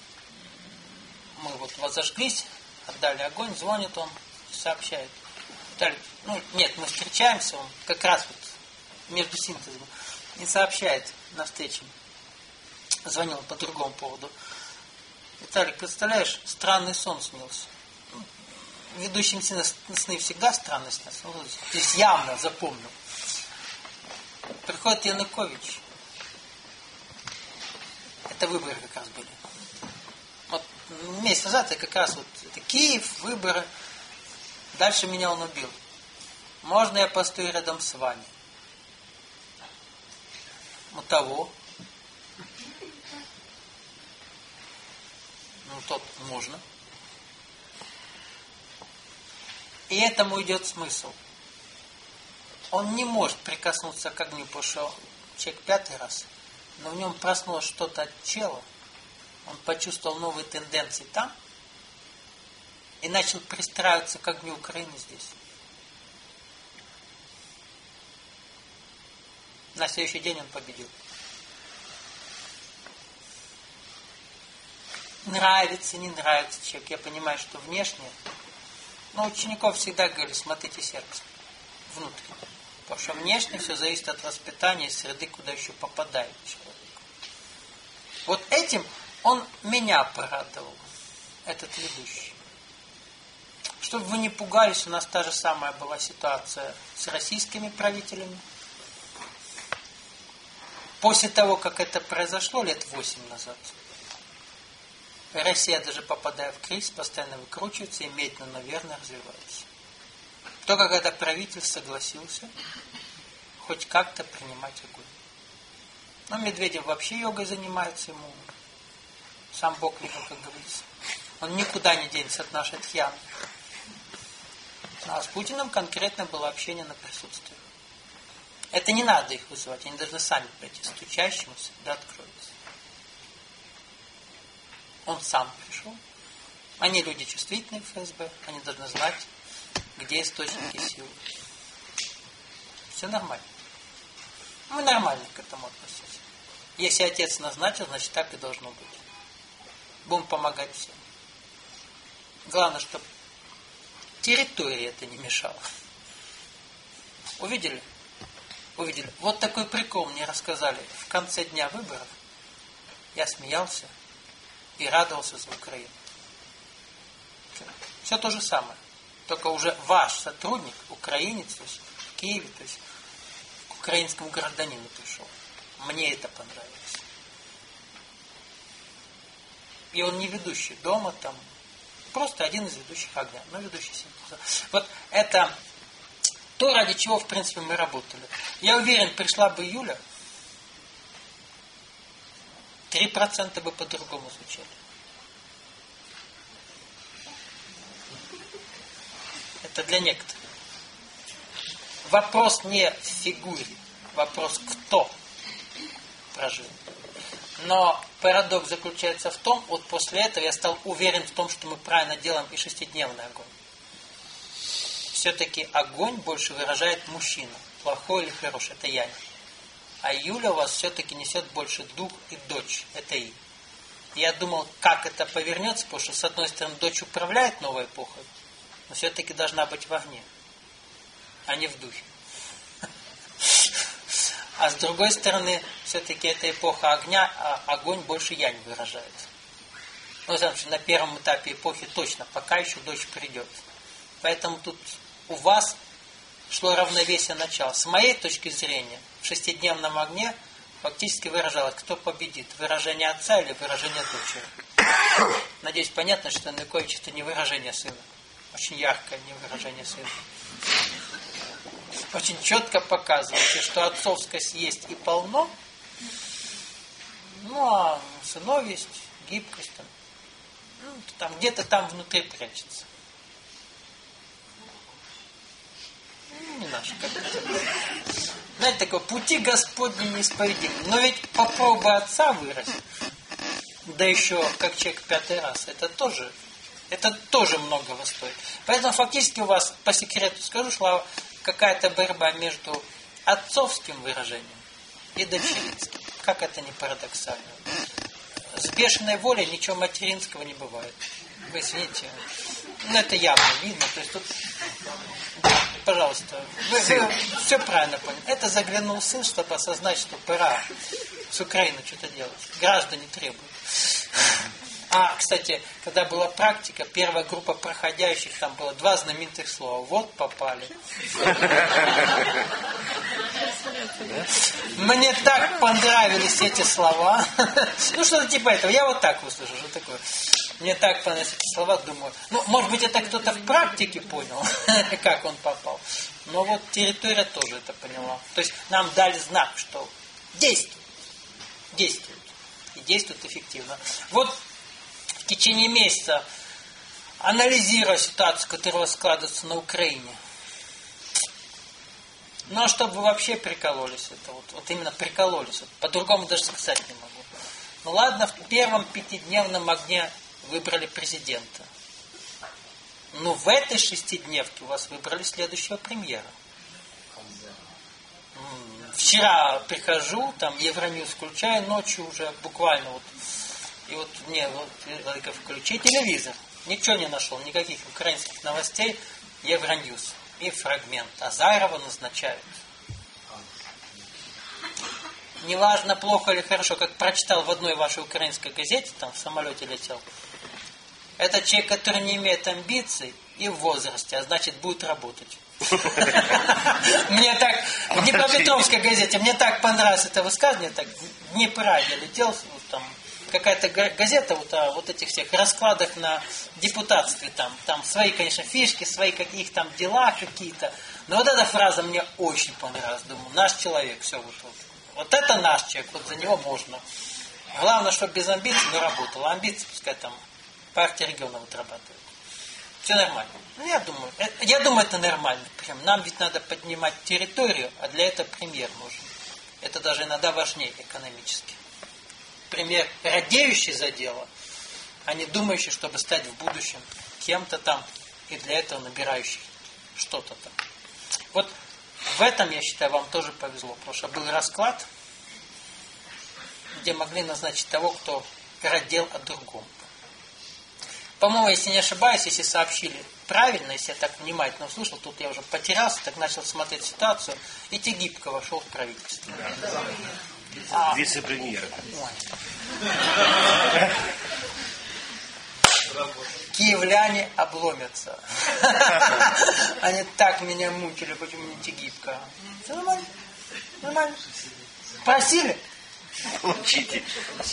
мы вот возожглись, отдали огонь, звонит он, сообщает. Ну, нет, мы встречаемся, он как раз вот между синтезом, и сообщает на встрече. Звонил по другому поводу. Виталик, представляешь, странный сон снился. Ведущим сны всегда странно снятся. Ну, то есть явно запомнил. Приходит Янукович. Это выборы как раз были. Вот месяц назад это как раз вот это Киев, выборы. Дальше меня он убил. Можно я постою рядом с вами? У того. Ну, тот можно. И этому идет смысл. Он не может прикоснуться к огню, потому что человек пятый раз, но в нем проснулось что-то от тела, он почувствовал новые тенденции там и начал пристраиваться к огню Украины здесь. На следующий день он победил. Нравится, не нравится человек. Я понимаю, что внешне, но учеников всегда говорю, смотрите сердце, внутрь. Потому что внешне все зависит от воспитания и среды, куда еще попадает человек. Вот этим он меня порадовал, этот ведущий. Чтобы вы не пугались, у нас та же самая была ситуация с российскими правителями. После того, как это произошло лет восемь назад, Россия, даже попадая в кризис, постоянно выкручивается и медленно, но верно развивается. Только когда правитель согласился хоть как-то принимать огонь. Но Медведев вообще йогой занимается, ему сам Бог велел, как говорится. Он никуда не денется от нашей дхьяны. А с Путиным конкретно было общение на присутствие. Это не надо их вызывать, они должны сами прийти, стучащимся, да откроются. Он сам пришел. Они люди чувствительные в ФСБ, они должны знать, где источники силы. Все нормально. Мы нормально к этому относимся. Если отец назначил, значит так и должно быть. Будем помогать всем. Главное, чтобы территория это не мешала. Увидели? Увидели. Вот такой прикол мне рассказали в конце дня выборов. Я смеялся и радовался за Украину. Все то же самое. Только уже ваш сотрудник, украинец, то есть в Киеве, то есть к украинскому гражданину пришел. Мне это понравилось. И он не ведущий дома там, просто один из ведущих огня, но ведущий симпоза. Вот это то, ради чего, в принципе, мы работали. Я уверен, пришла бы Юля, три процента бы по-другому звучали. Это для некоторых. Вопрос не в фигуре, вопрос кто прожил. Но парадокс заключается в том, вот после этого я стал уверен в том, что мы правильно делаем и шестидневный огонь. Все-таки огонь больше выражает мужчина. Плохой или хороший, это я. А Юля у вас все-таки несет больше дух и дочь, это и. Я думал, как это повернется, потому что с одной стороны дочь управляет новой эпохой, но все-таки должна быть в огне, а не в духе. А с другой стороны, все-таки это эпоха огня, а огонь больше янь выражает. Ну, значит, на первом этапе эпохи точно, пока еще дочь придет. Поэтому тут у вас шло равновесие начала. С моей точки зрения, в шестидневном огне фактически выражалось, кто победит. Выражение отца или выражение дочери. Надеюсь, понятно, что Янукович это не выражение сына. Очень яркое не выражение сына. Очень четко показываете, что отцовскость есть и полно, ну а сыновьесть, гибкость там, ну, там где-то там внутри прячется. Ну, не наш, как это. Знаете, такое, пути Господни неисповедимы. Но ведь попробуй отца вырастить, да еще как человек пятый раз, это тоже, это тоже многого стоит. Поэтому фактически у вас, по секрету скажу, шла какая-то борьба между отцовским выражением и дочеринским. Как это не парадоксально. С бешеной волей ничего материнского не бывает. Вы извините. Ну, это явно видно. То есть тут, пожалуйста, вы, вы все правильно поняли. Это заглянул сын, чтобы осознать, что пора с Украиной что-то делать. Граждане требуют. А, кстати, когда была практика, первая группа проходящих, там было два знаменитых слова. Вот попали. Мне так понравились эти слова. Ну, что-то типа этого. Я вот так услышал. Что такое? Мне так понравились эти слова, думаю. Ну, может быть, это кто-то в практике понял, как он попал. Но вот территория тоже это поняла. То есть нам дали знак, что действует. Действует. И действует эффективно. Вот в течение месяца, анализируя ситуацию, которая складывается на Украине. Ну, а чтобы вы вообще прикололись, это вот, вот именно прикололись, вот, по-другому даже сказать не могу. Ну ладно, в первом пятидневном огне выбрали президента. Но в этой шестидневке у вас выбрали следующего премьера. Вчера прихожу, там Евроньюз включаю, ночью уже буквально вот. И вот мне вот, включи телевизор. Ничего не нашел, никаких украинских новостей. Евроньюз. И фрагмент. Азарова назначают. Неважно, плохо или хорошо, как прочитал в одной вашей украинской газете, там в самолете летел. Это человек, который не имеет амбиций и в возрасте, а значит будет работать. Мне так, в Днепропетровской газете, мне так понравилось это высказывание, так в Днепра я летел, там какая-то газета вот о вот этих всех раскладах на депутатстве, там, там свои, конечно, фишки, свои каких там дела какие-то. Но вот эта фраза мне очень понравилась. Думаю, наш человек, все вот, вот. Вот это наш человек, вот за него можно. Главное, чтобы без амбиций не работало. Амбиции, пускай там партия регионов отрабатывает. Все нормально. Ну, я думаю, это, я думаю, это нормально. Прям. Нам ведь надо поднимать территорию, а для этого премьер нужен. Это даже иногда важнее экономически. Премьер, радеющий за дело, а не думающий, чтобы стать в будущем кем-то там, и для этого набирающий что-то там. Вот В этом, я считаю, вам тоже повезло, потому что был расклад, где могли назначить того, кто родил о другом. По-моему, если не ошибаюсь, если сообщили правильно, если я так внимательно услышал, тут я уже потерялся, так начал смотреть ситуацию, и Тегибко вошел в правительство. А, вице-премьер. Киевляне обломятся. Они так меня мучили, почему не Тегибко. Все нормально. Нормально. Просили? Учите.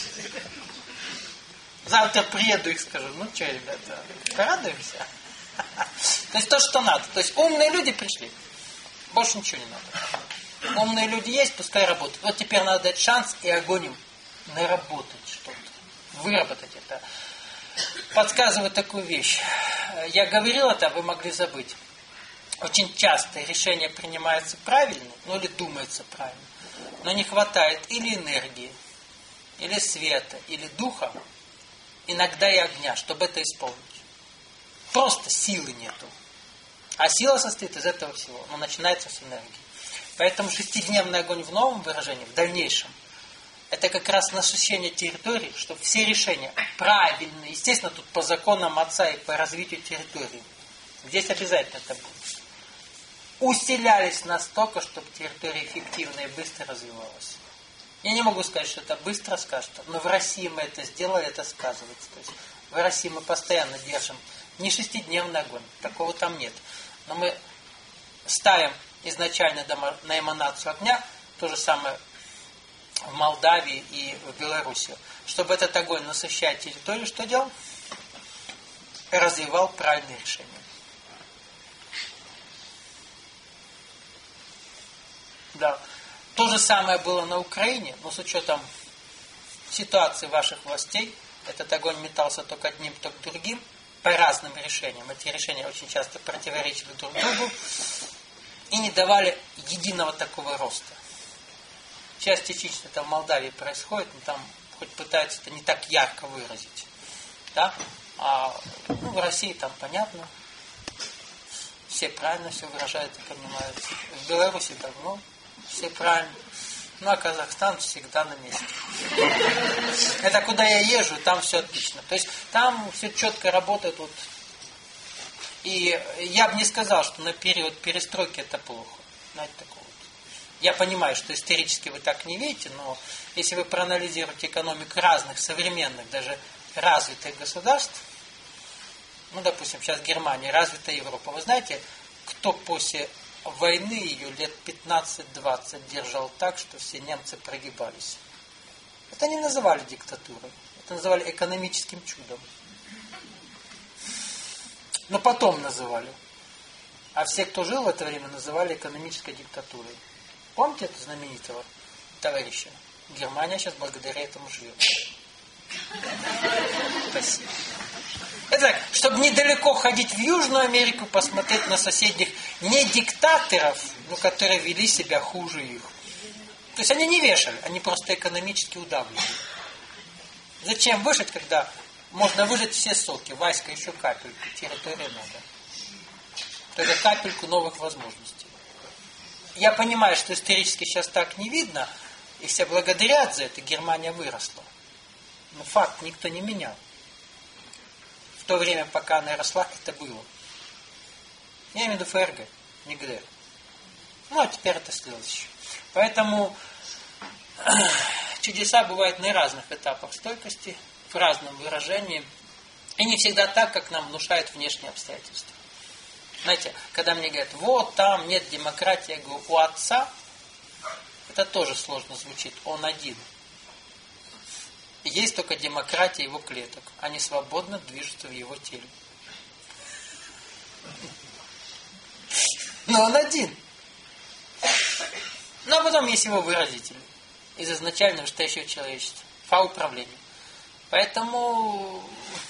Завтра приеду и скажу, ну что, ребята, порадуемся. То есть то, что надо. То есть умные люди пришли. Больше ничего не надо. Умные люди есть, пускай работают. Вот теперь надо дать шанс и огонь им наработать что-то. Выработать это. Подсказываю такую вещь. Я говорил это, вы могли забыть. Очень часто решение принимается правильно, ну или думается правильно. Но не хватает или энергии, или света, или духа, иногда и огня, чтобы это исполнить. Просто силы нету. А сила состоит из этого всего. Но начинается с энергии. Поэтому шестидневный огонь в новом выражении, в дальнейшем, это как раз насыщение территории, чтобы все решения правильные, естественно, тут по законам отца и по развитию территории, здесь обязательно это будет, усилялись настолько, чтобы территория эффективно и быстро развивалась. Я не могу сказать, что это быстро скажет, но в России мы это сделали, это сказывается. То есть в России мы постоянно держим не шестидневный огонь, такого там нет. Но мы ставим изначально на эманацию огня, то же самое в Молдавии и в Беларуси. Чтобы этот огонь насыщать территорию, что делал? Развивал правильные решения. Да. То же самое было на Украине, но с учетом ситуации ваших властей, этот огонь метался то к одним, то к другим, по разным решениям. Эти решения очень часто противоречили друг другу и не давали единого такого роста. Сейчас частично это в Молдавии происходит, но там хоть пытаются это не так ярко выразить. Да? А ну, в России там понятно. Все правильно все выражают и понимают. В Беларуси давно все правильно. Ну, а Казахстан всегда на месте. Это куда я езжу, там все отлично. То есть там все четко работает. Вот. И я бы не сказал, что на период перестройки это плохо. Знаете, такого. Я понимаю, что исторически вы так не видите, но если вы проанализируете экономику разных современных, даже развитых государств, ну, допустим, сейчас Германия, развитая Европа, вы знаете, кто после войны ее лет пятнадцать-двадцать держал так, что все немцы прогибались? Это не называли диктатурой, это называли экономическим чудом. Но потом называли. А все, кто жил в это время, называли экономической диктатурой. Помните этого знаменитого товарища? Германия сейчас благодаря этому живет. Спасибо. Это так, чтобы недалеко ходить в Южную Америку, посмотреть на соседних не диктаторов, но которые вели себя хуже их. То есть они не вешали, они просто экономически удавливали. Зачем выжать, когда можно выжать все соки? Васька, еще капельку, территория надо. Только капельку новых возможностей. Я понимаю, что исторически сейчас так не видно, и все благодарят за это, Германия выросла. Но факт никто не менял. В то время, пока она росла, это было. Я имею в виду ФРГ, не ГДР. Ну, а теперь это следующее. Поэтому чудеса бывают на разных этапах стойкости, в разном выражении, и не всегда так, как нам внушают внешние обстоятельства. Знаете, когда мне говорят, вот там нет демократии, я говорю, у отца, это тоже сложно звучит, он один. Есть только демократия его клеток, они свободно движутся в его теле. Но он один. Ну а потом есть его выразители из изначально настоящего человечества, фа-управление. Поэтому,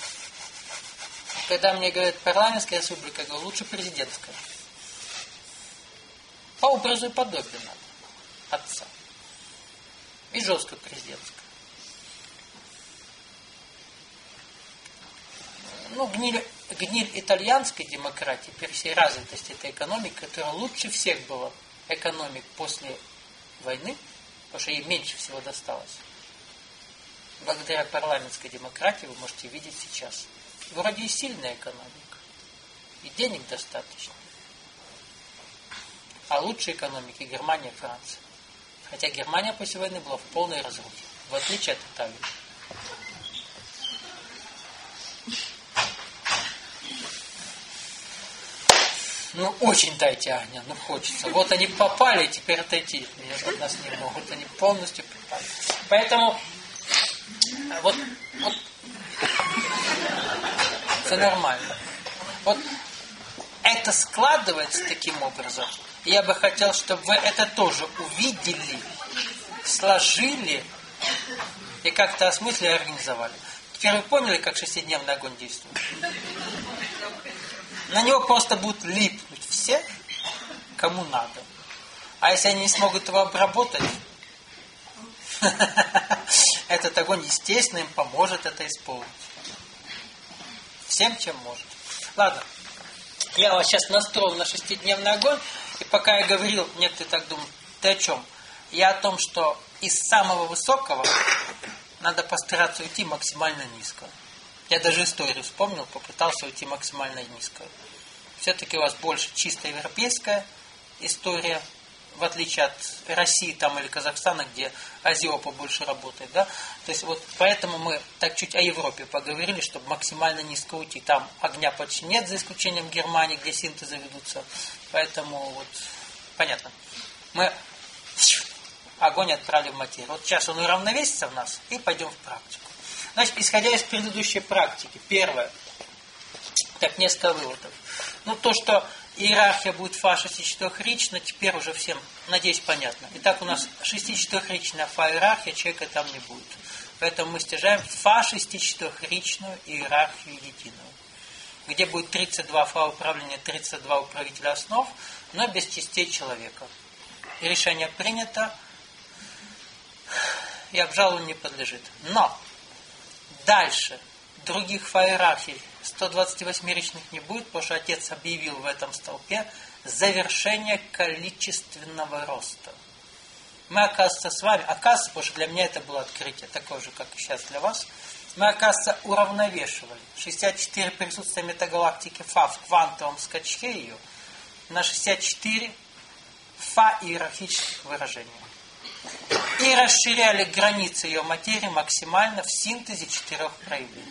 когда мне говорят парламентская республика, я говорю, лучше президентская. По образу и подобию надо. Отца. И жестко президентская. Ну, гниль, гниль итальянской демократии, при всей развитости этой экономики, которая лучше всех была экономик после войны, потому что ей меньше всего досталось, благодаря парламентской демократии вы можете видеть сейчас. Вроде и сильная экономика, и денег достаточно. А лучшие экономики Германия и Франция. Хотя Германия после войны была в полной разрухе, в отличие от Италии. Ну, очень дайте огня, ну хочется. Вот они попали, теперь отойти от нас не могут. Они полностью попали. Поэтому вот, вот все нормально. Вот это складывается таким образом. И я бы хотел, чтобы вы это тоже увидели, сложили и как-то осмыслили и организовали. Теперь вы поняли, как шестидневный огонь действует? На него просто будут липнуть все, кому надо. А если они не смогут его обработать, этот огонь, естественно, им поможет это исполнить. Всем, чем может. Ладно. Я вас сейчас настроил на шестидневный огонь, и пока я говорил, некоторые так думают, ты о чем? Я о том, что из самого высокого надо постараться уйти максимально низко. Я даже историю вспомнил, попытался уйти максимально низко. Все-таки у вас больше чисто европейская история, в отличие от России там, или Казахстана, где Азиопа больше работает. Да? То есть вот поэтому мы так чуть о Европе поговорили, чтобы максимально низко уйти. Там огня почти нет, за исключением Германии, где синтезы ведутся. Поэтому вот понятно. Мы огонь отправили в материю. Вот сейчас он уравновесится в нас, и пойдем в практику. Значит, исходя из предыдущей практики, первое, так, несколько выводов. Ну, то, что иерархия будет фа шестичетырехрична, теперь уже всем, надеюсь, понятно. Итак, у нас шестичетырехричная фа-иерархия, человека там не будет. Поэтому мы стяжаем фа шестичетырехричную иерархию единую, где будет тридцать два фа-управления, тридцать два управителя основ, но без частей человека. И решение принято, и обжалованию не подлежит. Но дальше других фа-иерархий сто двадцативосьмеричных не будет, потому что отец объявил в этом столпе завершение количественного роста. Мы, оказывается, с вами, оказывается, потому что для меня это было открытие, такое же, как и сейчас для вас, мы, оказывается, уравновешивали шестьдесят четыре присутствия метагалактики Фа в квантовом скачке ее на шестьдесят четыре фа-иерархических выражения. И расширяли границы ее материи максимально в синтезе четырех проявлений.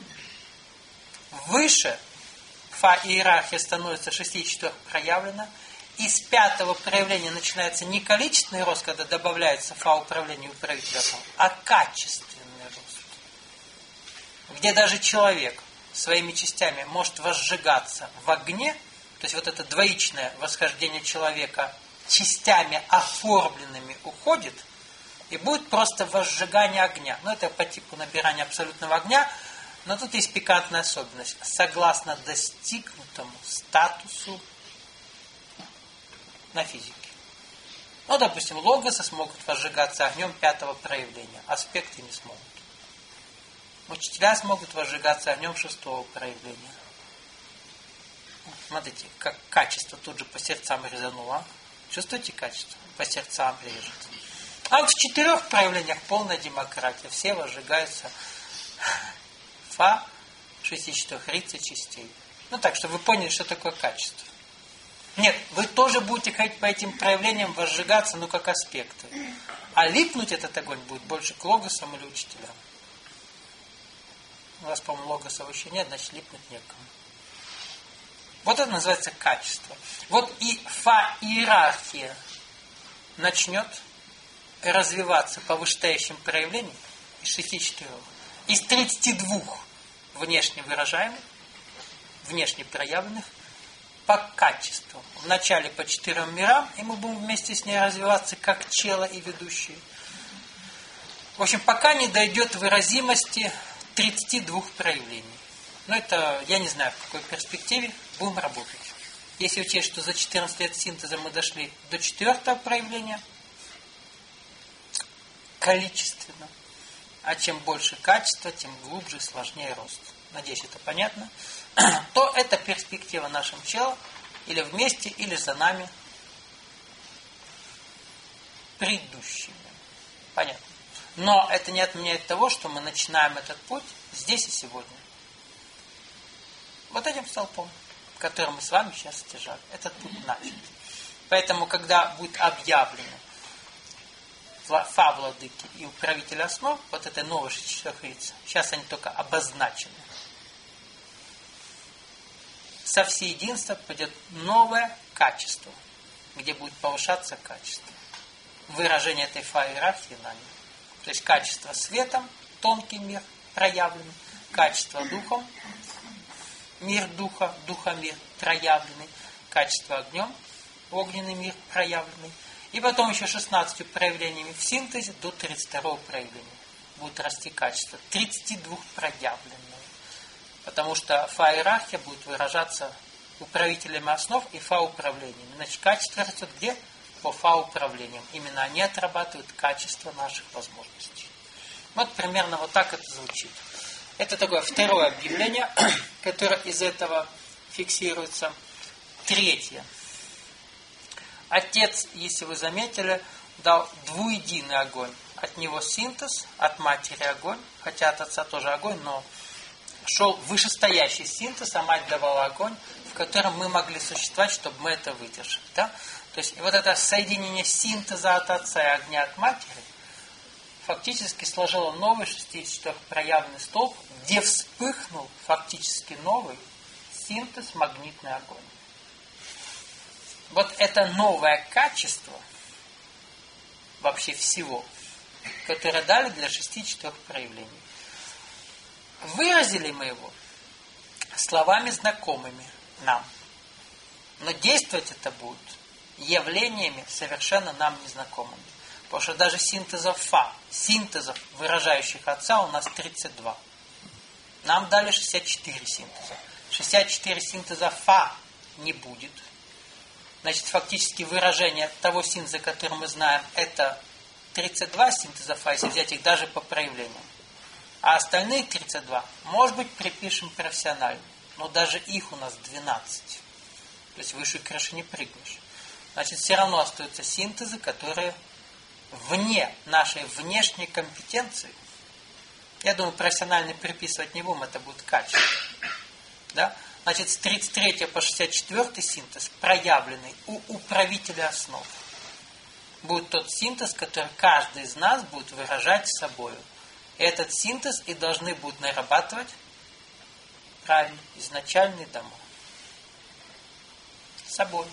Выше фа-иерархия становится шестьдесят проявлена, и с пятого проявления начинается не количественный рост, когда добавляется фа-управление управителя, а качественный рост. Где даже человек своими частями может возжигаться в огне, то есть вот это двоичное восхождение человека частями оформленными уходит, и будет просто возжигание огня. Но это по типу набирания абсолютного огня. Но тут есть пикантная особенность. Согласно достигнутому статусу на физике. Ну, допустим, логосы смогут возжигаться огнем пятого проявления. Аспекты не смогут. Учителя смогут возжигаться огнем шестого проявления. Смотрите, как качество тут же по сердцам резануло. Чувствуете качество? По сердцам режет. А вот в четырех проявлениях полная демократия. Все возжигаются фа шестичетырехричных частей. Ну так, чтобы вы поняли, что такое качество. Нет, вы тоже будете ходить по этим проявлениям, возжигаться, ну как аспекты. А липнуть этот огонь будет больше к логосам или учителям. У вас, по-моему, логосов еще нет, значит липнуть некому. Вот это называется качество. Вот и фа-иерархия начнет развиваться по вышестоящим проявлениям из шестидесяти четырёх. Из тридцати двух внешне выражаемых, внешне проявленных, по качеству. Вначале по четырем мирам, и мы будем вместе с ней развиваться как чело и ведущие. В общем, пока не дойдет выразимости тридцати двух проявлений. Но это, я не знаю, в какой перспективе будем работать. Если учесть, что за четырнадцать лет синтеза мы дошли до четвертого проявления, количественно. А чем больше качества, тем глубже и сложнее рост. Надеюсь, это понятно. То это перспектива нашим челом, или вместе, или за нами. предыдущими. Понятно. Но это не отменяет того, что мы начинаем этот путь здесь и сегодня. Вот этим столпом, который мы с вами сейчас стяжали. Этот путь начат. Поэтому, когда будет объявлено Фа владыки и управитель основ, вот этой новой шестичетырехрицы, сейчас они только обозначены. Со всеединства пойдет новое качество, где будет повышаться качество. Выражение этой фа-иерархии на ней. То есть качество светом, тонкий мир проявленный, качество духом, мир духа, духа-мир проявленный, качество огнем, огненный мир проявленный. И потом еще шестнадцатью проявлениями в синтезе до тридцать второго проявления будет расти качество. тридцать два проявленного. Потому что фа-иерархия будет выражаться управителями основ и фа-управлениями. Значит, качество растет где? По фа-управлениям. Именно они отрабатывают качество наших возможностей. Вот примерно вот так это звучит. Это такое второе объявление, которое из этого фиксируется. Третье. Отец, если вы заметили, дал двуединый огонь. От него синтез, от матери огонь, хотя от отца тоже огонь, но шел вышестоящий синтез, а мать давала огонь, в котором мы могли существовать, чтобы мы это выдержали. Да? То есть вот это соединение синтеза от отца и огня от матери фактически сложило новый шестидесятичетырехпроявленный столб, где вспыхнул фактически новый синтез магнитный огонь. Вот это новое качество вообще всего, которое дали для шести четырех проявлений. Выразили мы его словами знакомыми нам. Но действовать это будет явлениями совершенно нам незнакомыми. Потому что даже синтезов фа, синтезов, выражающих отца, у нас тридцать два. Нам дали шестьдесят четыре синтеза. шестьдесят четыре синтеза фа не будет. Значит, фактически выражение того синтеза, который мы знаем, это тридцать два синтеза фа, если взять их даже по проявлениям. А остальные тридцать два, может быть, припишем профессионально. Но даже их у нас двенадцать. То есть выше крыши не прыгнешь. Значит, все равно остаются синтезы, которые вне нашей внешней компетенции. Я думаю, профессионально приписывать не будем, это будет качество. Да? Значит, с тридцать третьего по шестьдесят четвёртый синтез, проявленный у управителя основ, будет тот синтез, который каждый из нас будет выражать собою. И этот синтез и должны будут нарабатывать правильно изначальные дома. Собой.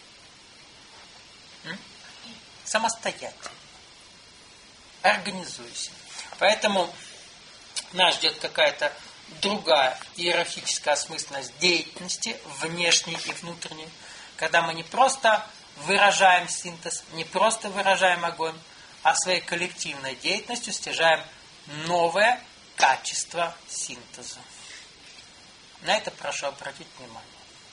М? Самостоятельно. Организуйся. Поэтому нас ждет какая-то другая иерархическая осмысленность деятельности, внешней и внутренней, когда мы не просто выражаем синтез, не просто выражаем огонь, а своей коллективной деятельностью стяжаем новое качество синтеза. На это прошу обратить внимание.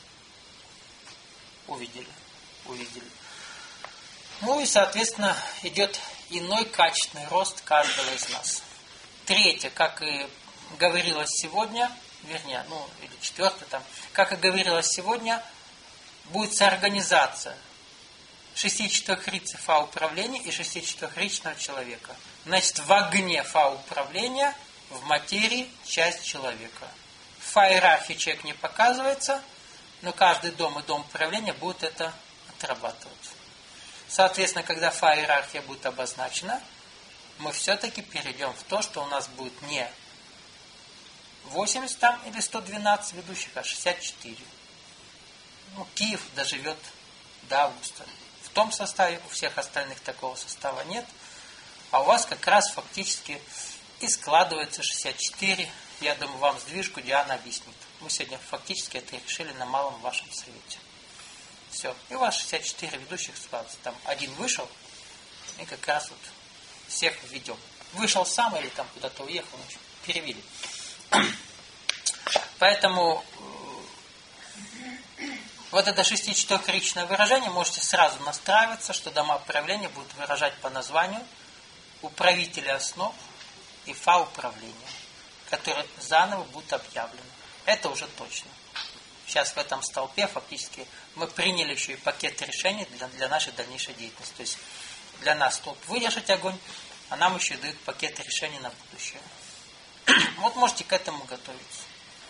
Увидели? Увидели. Ну и, соответственно, идет иной качественный рост каждого из нас. Третье, как и говорилось сегодня, вернее, ну, или четвертое там, как и говорилось сегодня, будет соорганизация шестичетырехрицы фа-управления и шестичетырехричного человека. Значит, в огне фа-управления, в материи часть человека. В фа-иерархии человек не показывается, но каждый дом и дом управления будет это отрабатывать. Соответственно, когда фа-иерархия будет обозначена, мы все-таки перейдем в то, что у нас будет не восемьдесят там, или сто двенадцать ведущих, а шестьдесят четыре. Ну, Киев доживет до августа. В том составе, у всех остальных такого состава нет. А у вас как раз фактически и складывается шестьдесят четыре. Я думаю, вам сдвижку Диана объяснит. Мы сегодня фактически это решили на малом вашем совете. Все. И у вас шестьдесят четыре ведущих складывается. Там один вышел, и как раз вот всех введем. Вышел сам или там куда-то уехал, ну, перевели. Поэтому вот это шестичетырехричное выражение можете сразу настраиваться, что дома управления будут выражать по названию управителя основ и фа-управления, которые заново будут объявлены. Это уже точно. Сейчас в этом столпе фактически мы приняли еще и пакет решений для, для нашей дальнейшей деятельности. То есть для нас столб выдержать огонь, а нам еще дают пакет решений на будущее. Вот можете к этому готовиться.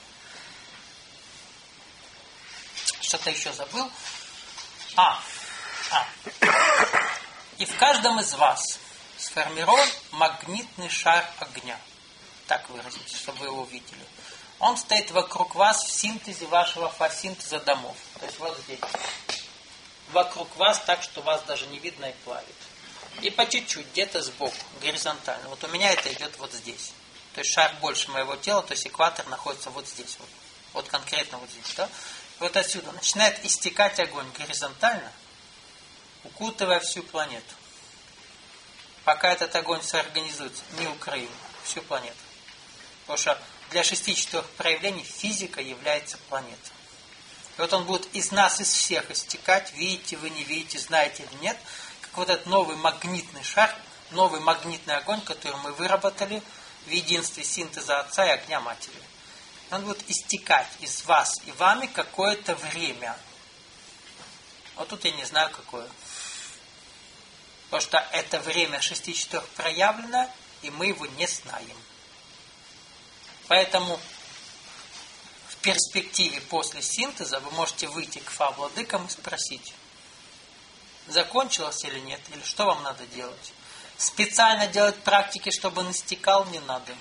Что-то еще забыл. А, а. И в каждом из вас сформирован магнитный шар огня. Так выразить, чтобы вы его увидели. Он стоит вокруг вас в синтезе вашего фасинтеза домов. То есть вот здесь. Вокруг вас так, что вас даже не видно и плавит. И по чуть-чуть, где-то сбоку, горизонтально. Вот у меня это идет вот здесь. То есть шар больше моего тела, то есть экватор находится вот здесь. Вот, вот конкретно вот здесь. Да? Вот отсюда начинает истекать огонь горизонтально, укутывая всю планету. Пока этот огонь соорганизуется, не Украину, всю планету. Потому что для шести четырех проявлений физика является планета. И вот он будет из нас, из всех истекать, видите вы, не видите, знаете или нет, как вот этот новый магнитный шар, новый магнитный огонь, который мы выработали в единстве синтеза Отца и огня Матери. Он будет истекать из вас и вами какое-то время. Вот тут я не знаю, какое. Потому что это время шести четырех проявлено, и мы его не знаем. Поэтому в перспективе после синтеза вы можете выйти к фа-владыкам и спросить, закончилось или нет, или что вам надо делать. Специально делать практики, чтобы он истекал, не надо.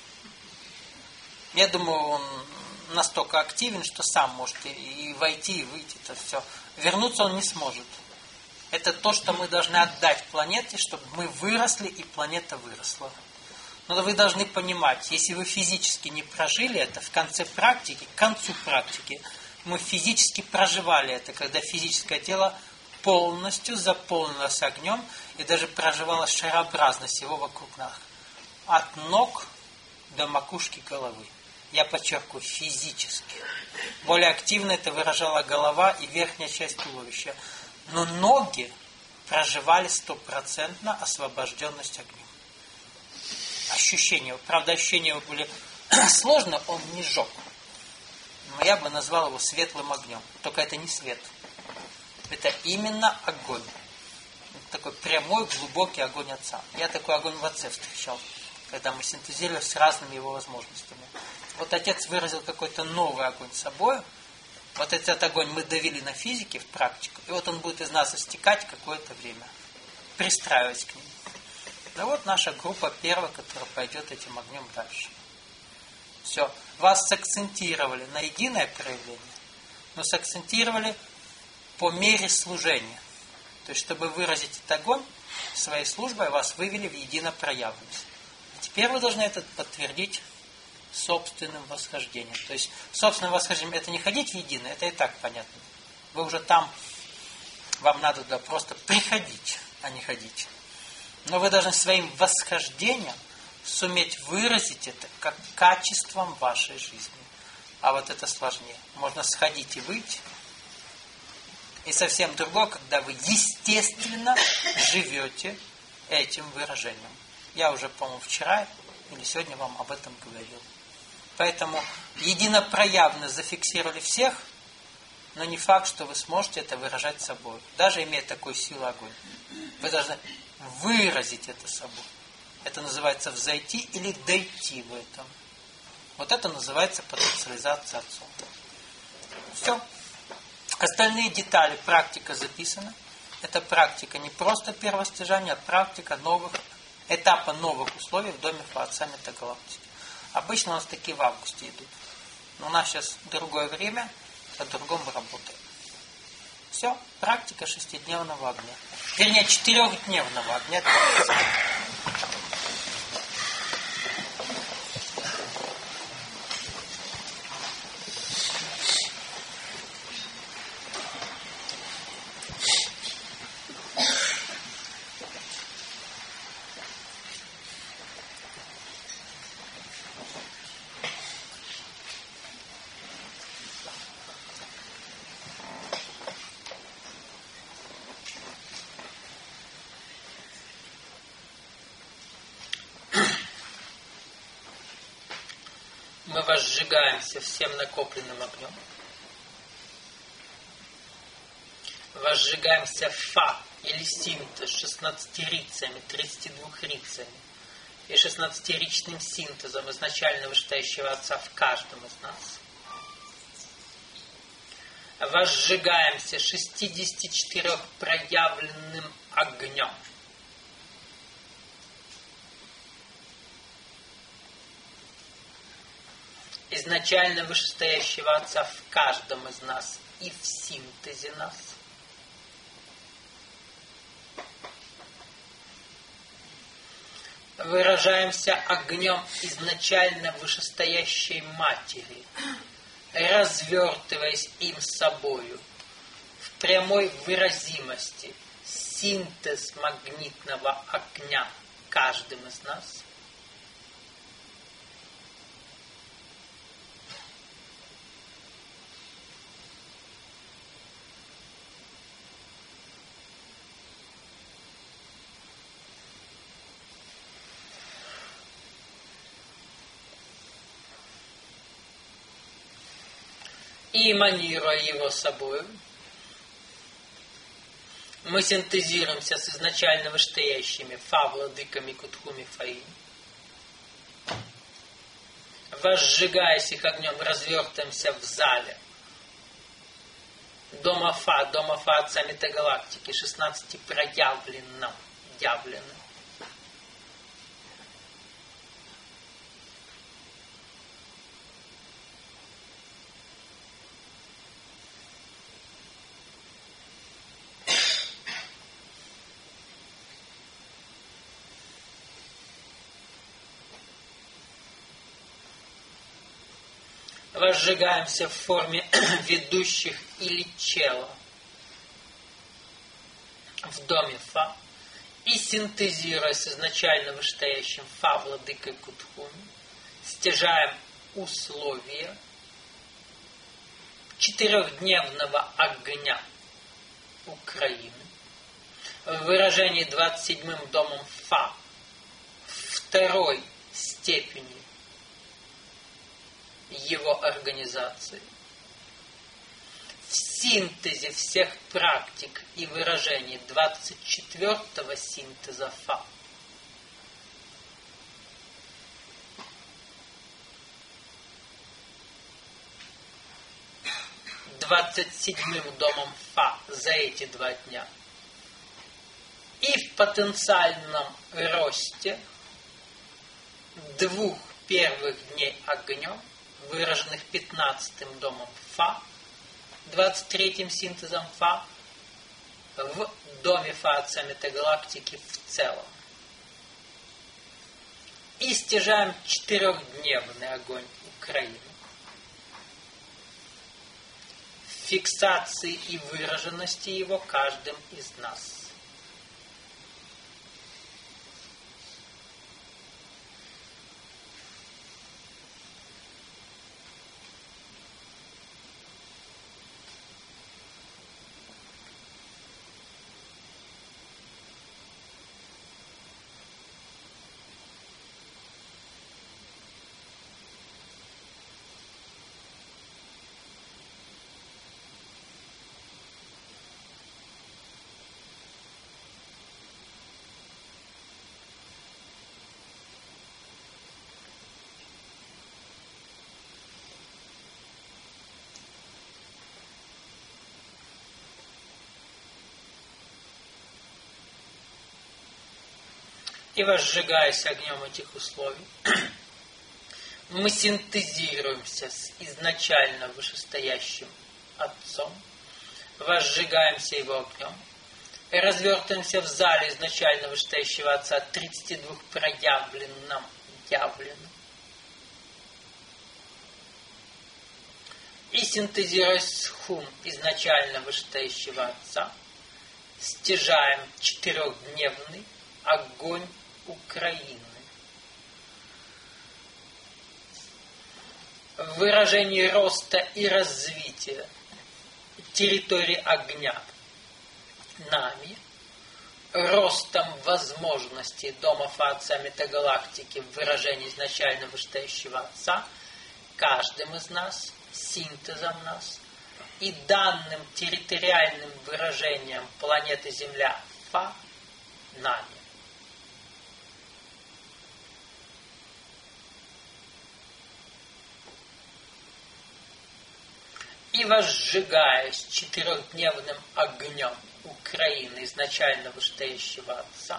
Я думаю, он настолько активен, что сам может и войти, и выйти, это все. Вернуться он не сможет. Это то, что мы должны отдать планете, чтобы мы выросли, и планета выросла. Но вы должны понимать, если вы физически не прожили это, в конце практики, к концу практики, мы физически проживали это, когда физическое тело полностью заполнилось огнем и даже проживало шарообразность его вокруг нас. От ног до макушки головы. Я подчеркиваю, физически. Более активно это выражала голова и верхняя часть туловища. Но ноги проживали стопроцентно освобожденность огнем. Ощущения. Правда, ощущения были сложно, он не сжег. Но я бы назвал его светлым огнем. Только это не свет. Это именно огонь. Это такой прямой, глубокий огонь Отца. Я такой огонь в Отце встречал, когда мы синтезировали с разными его возможностями. Вот Отец выразил какой-то новый огонь собой. Вот этот огонь мы довели на физике в практику. И вот он будет из нас истекать какое-то время. Пристраиваясь к ним. Да вот наша группа первая, которая пойдет этим огнем дальше. Все. Вас сакцентировали на единое проявление, но сакцентировали по мере служения. То есть, чтобы выразить этот огонь своей службой, вас вывели в единопроявленность. И теперь вы должны это подтвердить собственным восхождением. То есть, собственным восхождением это не ходить в единое, это и так понятно. Вы уже там, вам надо туда просто приходить, а не ходить. Но вы должны своим восхождением суметь выразить это как качеством вашей жизни. А вот это сложнее. Можно сходить и выйти. И совсем другое, когда вы естественно живете этим выражением. Я уже, по-моему, вчера или сегодня вам об этом говорил. Поэтому единопроявно зафиксировали всех, но не факт, что вы сможете это выражать собой. Даже имея такую силу огонь. Вы должны выразить это собой. Это называется взойти или дойти в этом. Вот это называется потенциализация Отцом. Все. Остальные детали практика записана. Это практика не просто первостяжания, а практика новых, этапа новых условий в доме Отца Метагалактики. Обычно у нас такие в августе идут. Но у нас сейчас другое время, по-другому работаем. Все, практика шестидневного огня. Вернее, четырехдневного огня. Мы возжигаемся всем накопленным огнем. Возжигаемся фа или синтез шестнадцатирицами, тридцатидвухрицами и шестнадцатиричным синтезом изначально вышестоящего Отца в каждом из нас. Возжигаемся шестидесятичетырёхпроявленным огнем. Изначально вышестоящего Отца в каждом из нас и в синтезе нас. Выражаемся огнем изначально вышестоящей Матери, развертываясь им собою в прямой выразимости синтез магнитного огня каждым из нас. И эманируя его собою, мы синтезируемся с изначально вышестоящими Фа, владыками Кутхуми Фаим. Возжигаясь их огнем, развертываемся в зале Дома Фа, Дома Фа Отца Метагалактики, шестнадцати проявленном, явленном. Возжигаемся в форме ведущих или чела в доме Фа и синтезируя с изначально вышестоящим Фа, владыкой Кутхуми, стяжаем условия четырехдневного огня Украины в выражении двадцать седьмым домом Фа второй степени его организации, в синтезе всех практик и выражений двадцать четвёртого синтеза Фа. двадцать седьмым домом Фа за эти два дня. И в потенциальном росте двух первых дней огнем, выраженных пятнадцатым домом Фа, двадцать третьим синтезом Фа, в доме Фа Отца Метагалактики в целом. И стяжаем четырехдневный огонь Украины. В фиксации и выраженности его каждым из нас. И возжигаясь огнем этих условий, мы синтезируемся с изначально вышестоящим Отцом, возжигаемся его огнем, и развертываемся в зале изначально вышестоящего Отца тридцати двух проявленном, явленном. И синтезируясь с хум изначально вышестоящего Отца, стяжаем четырехдневный огонь Украины. В выражении роста и развития территории огня нами, ростом возможностей Дома Фа Отца Метагалактики в выражении изначально вышестоящего Отца, каждым из нас, синтезом нас, и данным территориальным выражением планеты Земля Альфа нами. И возжигаясь четырехдневным огнем Украины, изначально вышестоящего Отца,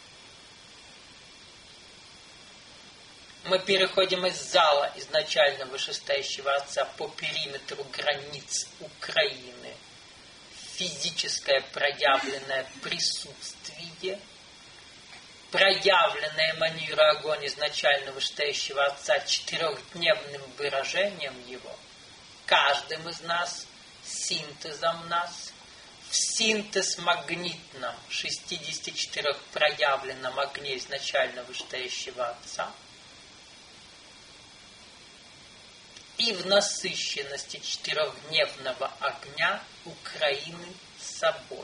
мы переходим из зала изначально вышестоящего Отца по периметру границ Украины, физическое проявленное присутствие, проявленное манера огонь изначально вышестоящего Отца четырехдневным выражением Его, каждым из нас, синтезом нас, в синтез магнитном шестидесяти четырёх проявленном огне изначально вышестоящего Отца и в насыщенности четырехдневного огня Украины собою.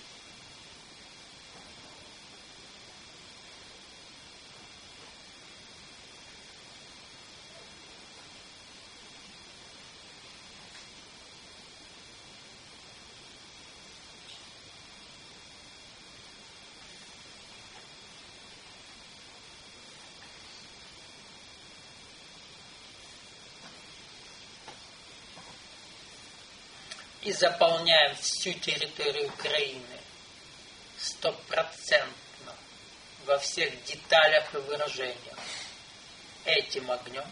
И заполняем всю территорию Украины стопроцентно во всех деталях и выражениях этим огнем.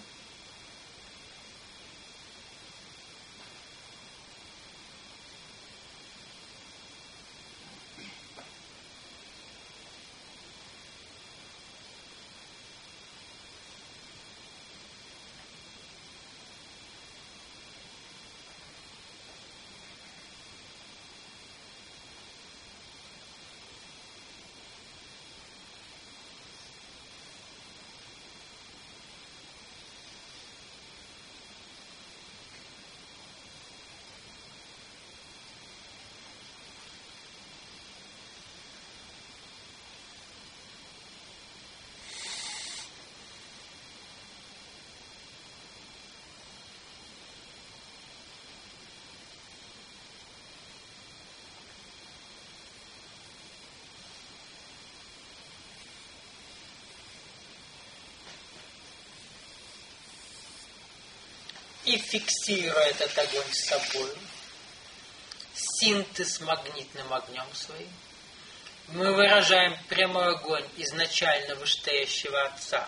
И фиксируя этот огонь с собой, синтез магнитным огнем своим, мы выражаем прямой огонь изначально вышестоящего Отца,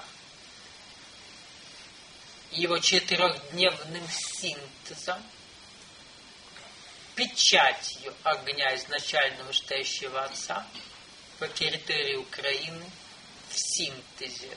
его четырехдневным синтезом, печатью огня изначально вышестоящего Отца по территории Украины в синтезе.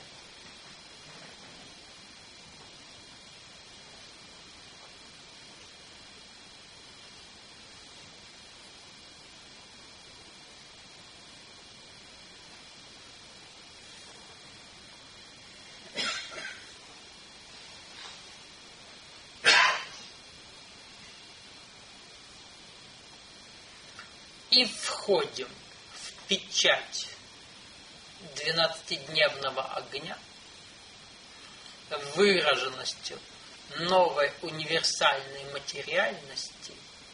И входим в печать двенадцатидневного огня выраженностью новой универсальной материальности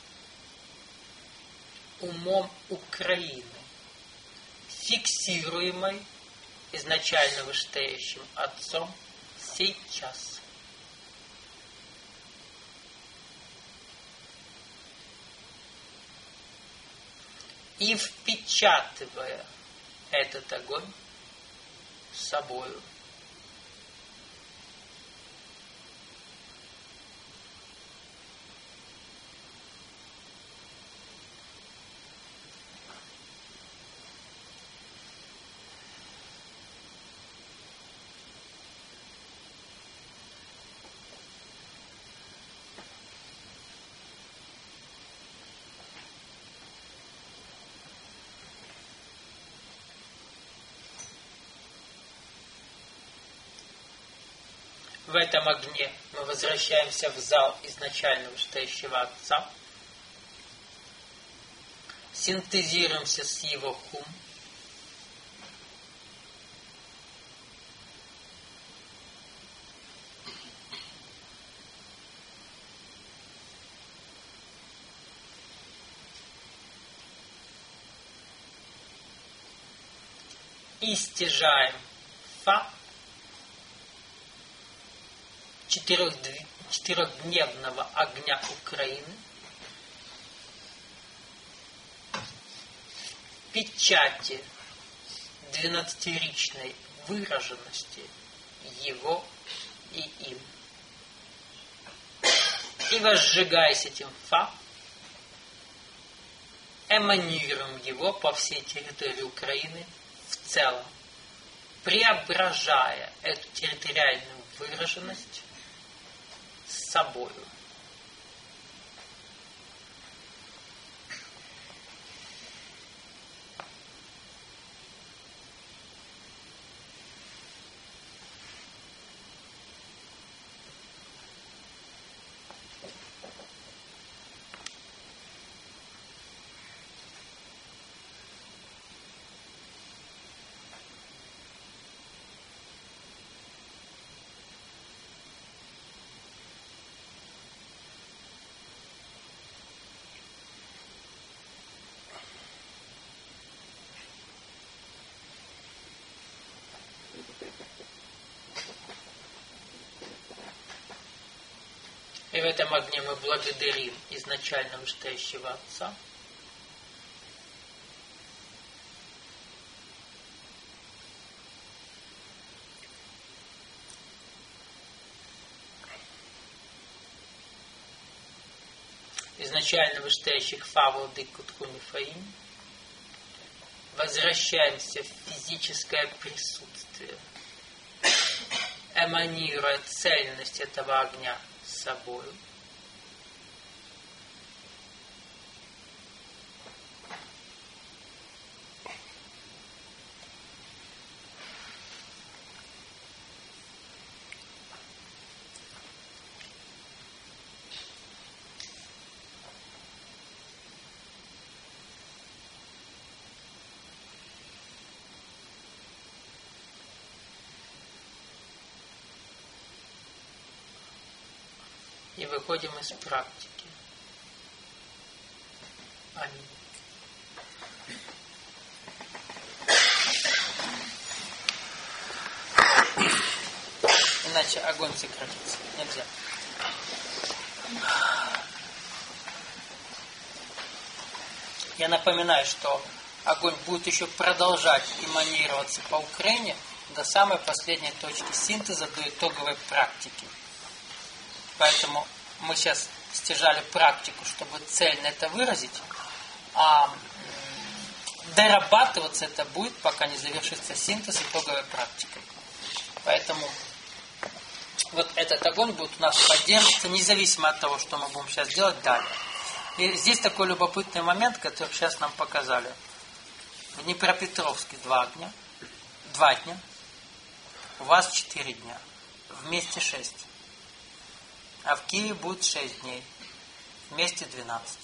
умом Украины, фиксируемой изначально вышестоящим Отцом сейчас. И впечатывая этот огонь с собою. В этом огне мы возвращаемся в зал изначально вышестоящего Отца, синтезируемся с Его хум, и стяжаем Фа четырехдв- четырехдневного огня Украины, печати двенадцатиричной выраженности его и им. И возжигаясь этим Фа, эманируем его по всей территории Украины в целом, преображая эту территориальную выраженность с собою. И в этом огне мы благодарим изначально вышестоящего Отца. Изначально вышестоящих Фа, Владыку Тхуни Фаим. Возвращаемся в физическое присутствие, эманируя цельность этого огня с собой. И выходим из практики. Аминь. Иначе огонь сократится. Нельзя. Я напоминаю, что огонь будет еще продолжать эманироваться по Украине до самой последней точки синтеза, до итоговой практики. Поэтому мы сейчас стяжали практику, чтобы цельно это выразить, а дорабатываться это будет, пока не завершится синтез итоговой практикой. Поэтому вот этот огонь будет у нас поддерживаться, независимо от того, что мы будем сейчас делать далее. И здесь такой любопытный момент, который сейчас нам показали. В Днепропетровске два дня, два дня, у вас четыре дня, вместе шесть. А в Киеве будет шесть дней. Вместе двенадцать.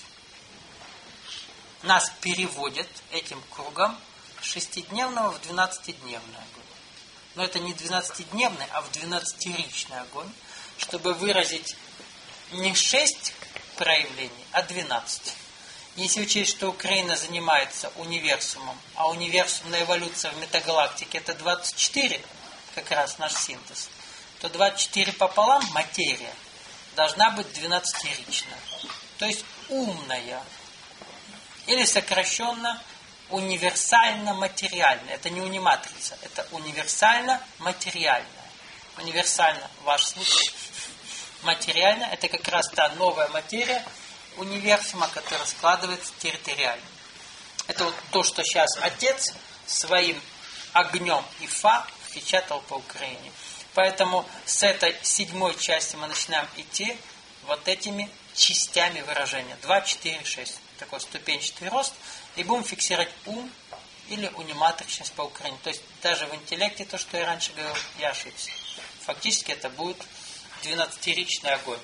Нас переводят этим кругом шестидневного в двенадцатидневный огонь. Но это не двенадцатидневный, а в двенадцатиричный огонь, чтобы выразить не шесть проявлений, а двенадцать. Если учесть, что Украина занимается универсумом, а универсумная эволюция в метагалактике это двадцать четыре, как раз наш синтез, то двадцать четыре пополам материя должна быть двенадцатиричная, то есть умная, или сокращенно универсально-материальная. Это не униматрица, это универсально-материальная. Универсально, ваш случай, материально, это как раз та новая материя универсума, которая складывается территориально. Это вот то, что сейчас Отец своим огнем и Фа впечатал по Украине. Поэтому с этой седьмой части мы начинаем идти вот этими частями выражения. два, четыре, шесть. Такой ступенчатый рост. И будем фиксировать ум или униматричность по Украине. То есть даже в интеллекте, то, что я раньше говорил, я ошибся. Фактически это будет двенадцатиричный огонь.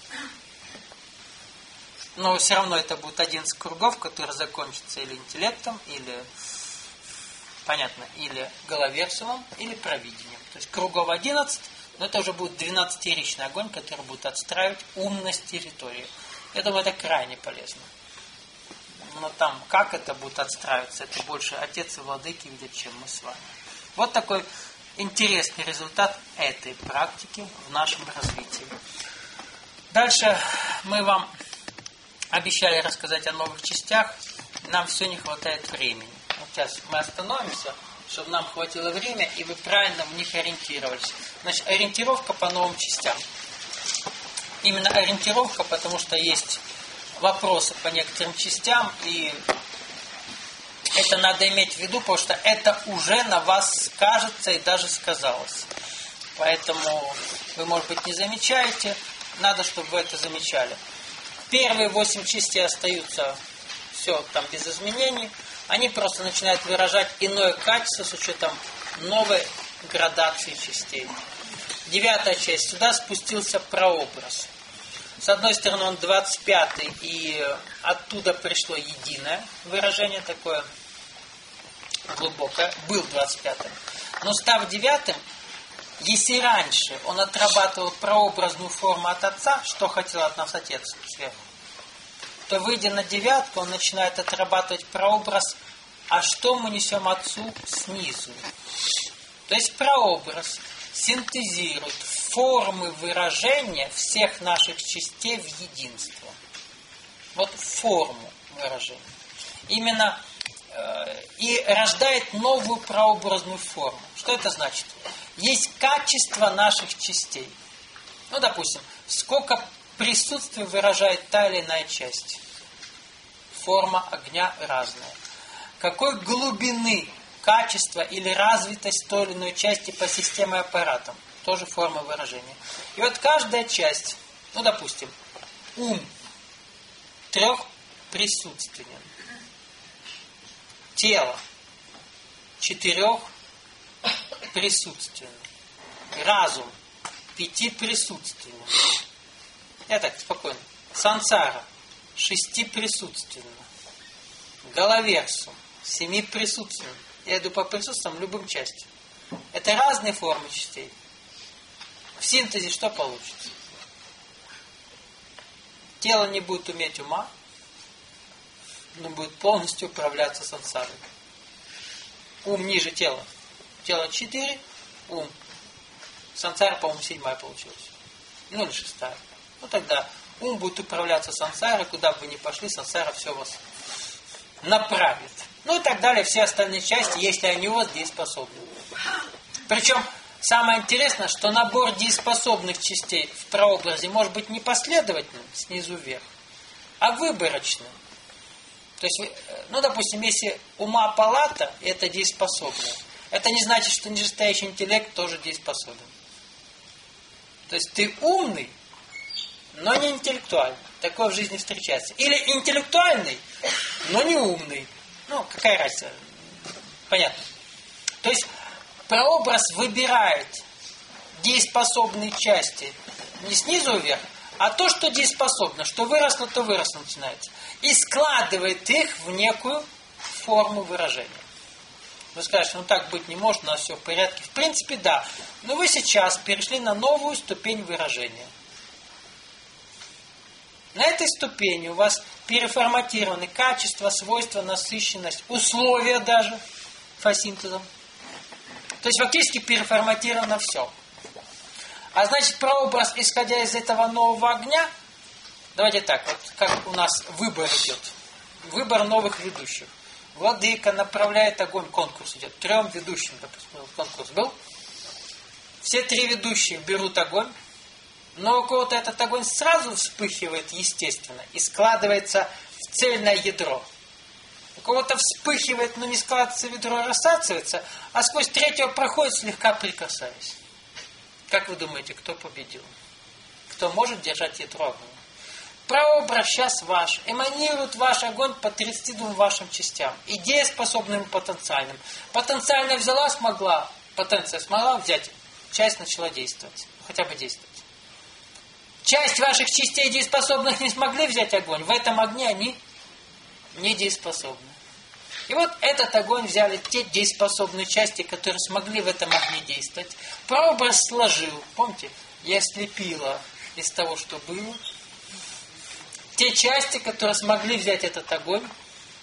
Но все равно это будет одиннадцать кругов, которые закончатся или интеллектом, или, понятно, или головерсумом, или провидением. То есть кругов одиннадцать, но это уже будет двенадцатиричный огонь, который будет отстраивать умность территории. Я думаю, это крайне полезно. Но там, как это будет отстраиваться, это больше отец и владыки видят, чем мы с вами. Вот такой интересный результат этой практики в нашем развитии. Дальше мы вам обещали рассказать о новых частях. Нам все не хватает времени. Вот сейчас мы остановимся, чтобы нам хватило времени, и вы правильно в них ориентировались. Значит, ориентировка по новым частям. Именно ориентировка, потому что есть вопросы по некоторым частям, и это надо иметь в виду, потому что это уже на вас скажется и даже сказалось. Поэтому вы, может быть, не замечаете, надо, чтобы вы это замечали. Первые восемь частей остаются все там без изменений. Они просто начинают выражать иное качество с учетом новой градации частей. Девятая часть. Сюда спустился прообраз. С одной стороны, он двадцать пятый, и оттуда пришло единое выражение, такое глубокое. Был двадцать пятым. Но став девятым, если раньше он отрабатывал прообразную форму от отца, что хотел от нас отец сверху, то, выйдя на девятку, он начинает отрабатывать прообраз, а что мы несем отцу снизу. То есть прообраз синтезирует формы выражения всех наших частей в единство. Вот форму выражения. Именно э, и рождает новую прообразную форму. Что это значит? Есть качество наших частей. Ну, допустим, сколько присутствия выражает та или иная часть. Форма огня разная. Какой глубины качество или развитость той или иной части по системе аппаратам. Тоже форма выражения. И вот каждая часть, ну, допустим, ум трехприсутственен. Тело четырехприсутственен. Разум пятиприсутственен. Я так, спокойно. Сансара шестиприсутственен. Головерсум семиприсутственен. Я иду по присутствиям любым частям. Это разные формы частей. В синтезе что получится? Тело не будет уметь ума, но будет полностью управляться сансарой. Ум ниже тела. Тело четыре, ум. Сансара, по-моему, седьмая получилась. Ну или шестая. Ну тогда ум будет управляться сансарой, куда бы вы ни пошли, сансара все вас направит. Ну и так далее, все остальные части, если они у вас дееспособны. Причем, самое интересное, что набор дееспособных частей в прообразе может быть не последовательным, снизу вверх, а выборочным. То есть, ну, допустим, если ума палата, это дееспособное, это не значит, что нижестоящий интеллект тоже дееспособен. То есть, ты умный, но не интеллектуальный. Такое в жизни встречается. Или интеллектуальный, но не умный. Ну, какая разница? Понятно. То есть, прообраз выбирает дееспособные части не снизу вверх, а то, что дееспособно, что выросло, то выросло начинается. И складывает их в некую форму выражения. Вы скажете, ну так быть не может, у нас все в порядке. В принципе, да. Но вы сейчас перешли на новую ступень выражения. На этой ступени у вас переформатированы качества, свойства, насыщенность, условия даже фасинтезом. То есть фактически переформатировано все. А значит, прообраз, исходя из этого нового огня, давайте так, вот как у нас выбор идет. Выбор новых ведущих. Владыка направляет огонь, конкурс идет. Трем ведущим, допустим, конкурс был. Все три ведущие берут огонь. Но у кого-то этот огонь сразу вспыхивает естественно и складывается в цельное ядро. У кого-то вспыхивает, но не складывается в ядро, рассасывается, а сквозь третьего проходит, слегка прикасаясь. Как вы думаете, кто победил? Кто может держать ядро огня? Прообраз сейчас ваш. Эманирует ваш огонь по тридцати двум вашим частям. Идея способным и потенциальным. Потенциально взяла, смогла. Потенция смогла взять. Часть начала действовать. Хотя бы действовать. Часть ваших частей дееспособных не смогли взять огонь. В этом огне они не дееспособны. И вот этот огонь взяли те дееспособные части, которые смогли в этом огне действовать. Прообраз сложил. Помните? Я слепила из того, что было. Те части, которые смогли взять этот огонь,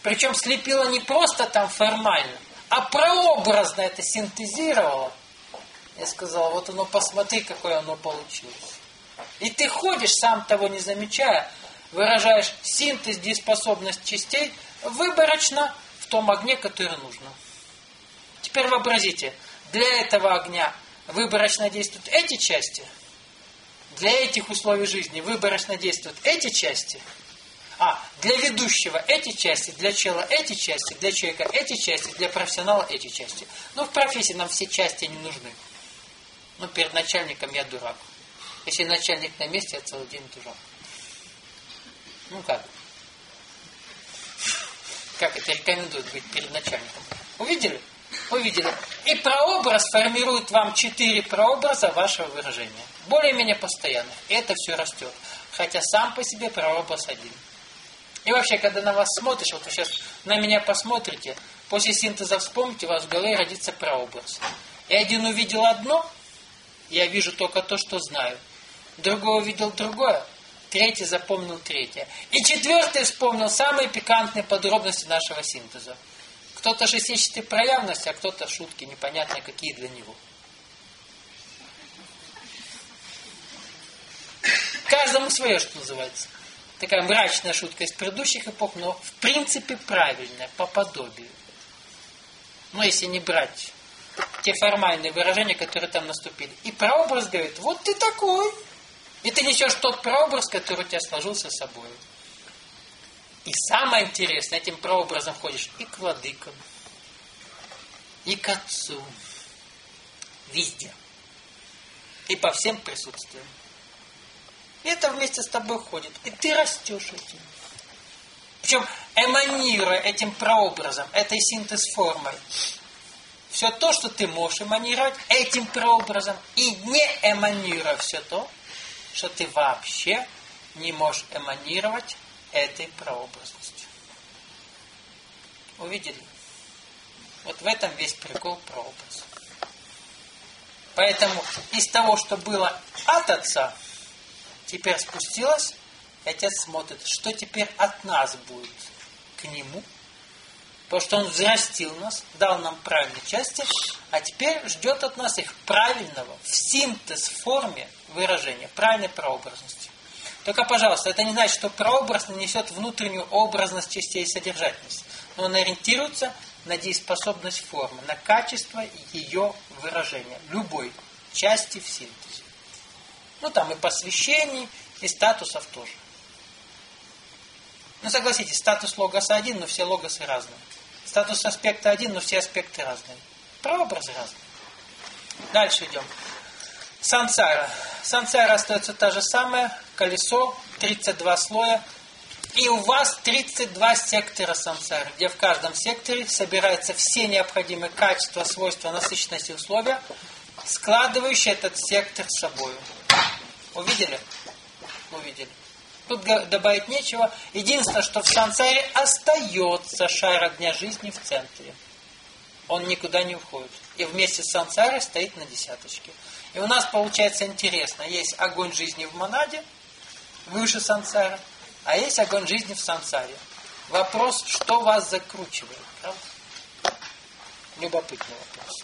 Причем слепила не просто там формально, а прообразно это синтезировала. Я сказал, вот оно, посмотри, какое оно получилось. И ты ходишь, сам того не замечая, выражаешь синтез, дееспособность частей выборочно в том огне, который нужно. Теперь вообразите, для этого огня выборочно действуют эти части, для этих условий жизни выборочно действуют эти части, а для ведущего эти части, для чела эти части, для человека эти части, для профессионала эти части. Ну, в профессии нам все части не нужны. Ну, перед начальником я дурак. Если начальник на месте, я целый день дурак. Ну как? Как это рекомендует быть перед начальником? Увидели? Увидели. И прообраз формирует вам четыре прообраза вашего выражения. Более-менее постоянно. И это все растет. Хотя сам по себе прообраз один. И вообще, когда на вас смотришь, вот вы сейчас на меня посмотрите, после синтеза вспомните, у вас в голове родится прообраз. И один увидел одно, я вижу только то, что знаю. Другой увидел другое, третий запомнил третье. И четвертый вспомнил самые пикантные подробности нашего синтеза. Кто-то же ищет проявность, а кто-то шутки непонятные какие для него. Каждому свое, что называется. Такая мрачная шутка из предыдущих эпох, но в принципе правильная, по подобию. Но если не брать те формальные выражения, которые там наступили. И прообраз говорит, вот ты такой. И ты несешь тот прообраз, который у тебя сложился с собой. И самое интересное, этим прообразом ходишь и к владыкам, и к отцу. Везде. И по всем присутствиям. И это вместе с тобой ходит. И ты растешь этим. Причем эманируя этим прообразом, этой синтез-формой, все то, что ты можешь эманировать этим прообразом, и не эманируя все то, что ты вообще не можешь эманировать этой прообразностью. Увидели? Вот в этом весь прикол прообраза. Поэтому из того, что было от Отца, теперь спустилось, и Отец смотрит, что теперь от нас будет к Нему. Потому что Он взрастил нас, дал нам правильные части, а теперь ждет от нас их правильного, в синтез форме выражения, правильной прообразности. Только, пожалуйста, это не значит, что прообраз несет внутреннюю образность частей и содержательность. Но он ориентируется на дееспособность формы, на качество ее выражения, любой части в синтезе. Ну, там и посвящений, и статусов тоже. Ну, согласитесь, статус логоса один, но все логосы разные. Статус аспекта один, но все аспекты разные. Прообразы разные. Дальше идем. Сансара. Сансара остается та же самая. Колесо, тридцать два слоя. И у вас тридцать два сектора сансары, где в каждом секторе собираются все необходимые качества, свойства, насыщенности условия, складывающие этот сектор с собой. Увидели? Увидели. Тут добавить нечего. Единственное, что в сансаре остается шар огня жизни в центре. Он никуда не уходит. И вместе с сансарой стоит на десяточке. И у нас получается интересно. Есть огонь жизни в монаде, выше сансары, а есть огонь жизни в сансаре. Вопрос, что вас закручивает? Правда? Любопытный вопрос.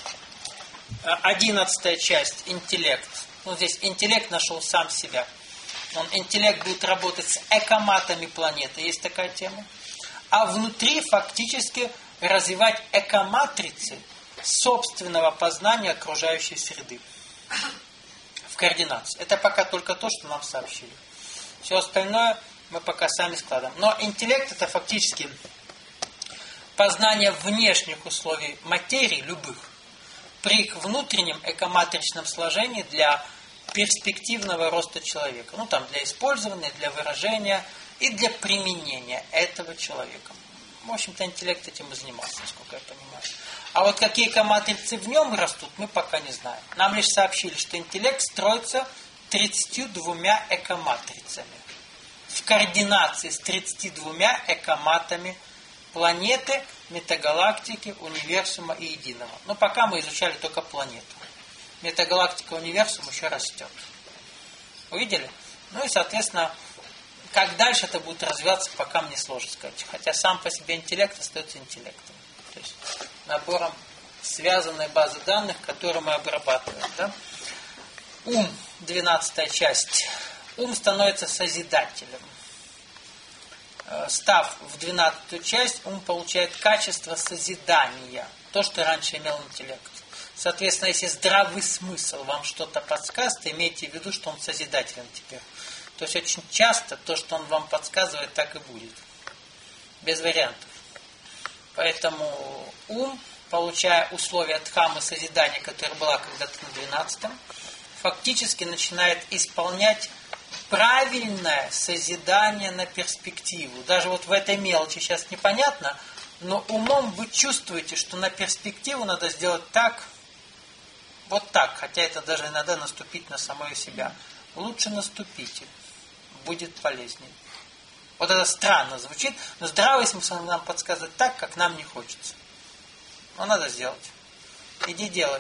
Одиннадцатая часть. Интеллект. Ну, здесь интеллект нашел сам себя. Он, интеллект будет работать с экоматами планеты, есть такая тема. А внутри фактически развивать экоматрицы собственного познания окружающей среды. В координации. Это пока только то, что нам сообщили. Все остальное мы пока сами складываем. Но интеллект это фактически познание внешних условий материи, любых, при их внутреннем экоматричном сложении для перспективного роста человека. Ну, там, для использования, для выражения и для применения этого человека. В общем-то, интеллект этим и занимался, насколько я понимаю. А вот какие экоматрицы в нем растут, мы пока не знаем. Нам лишь сообщили, что интеллект строится тридцатью двумя экоматрицами. В координации с тридцатью двумя экоматами планеты, метагалактики, универсума и единого. Но пока мы изучали только планету. Метагалактика универсум еще растет. Увидели? Ну и, соответственно, как дальше это будет развиваться, пока мне сложно сказать. Хотя сам по себе интеллект остается интеллектом. То есть набором связанной базы данных, которые мы обрабатываем. Да? Ум, двенадцатая часть. Ум становится созидателем. Став в двенадцатую часть, ум получает качество созидания. То, что раньше имел интеллект. Соответственно, если здравый смысл вам что-то подсказывает, имейте в виду, что он созидателен теперь. То есть очень часто то, что он вам подсказывает, так и будет. Без вариантов. Поэтому ум, получая условия дхаммы созидания, которая была когда-то на двенадцатом, фактически начинает исполнять правильное созидание на перспективу. Даже вот в этой мелочи сейчас непонятно, но умом вы чувствуете, что на перспективу надо сделать так, вот так, хотя это даже иногда наступить на самое себя. Лучше наступите, будет полезнее. Вот это странно звучит, но здравый смысл нам подсказывает так, как нам не хочется. Но надо сделать. Иди делай.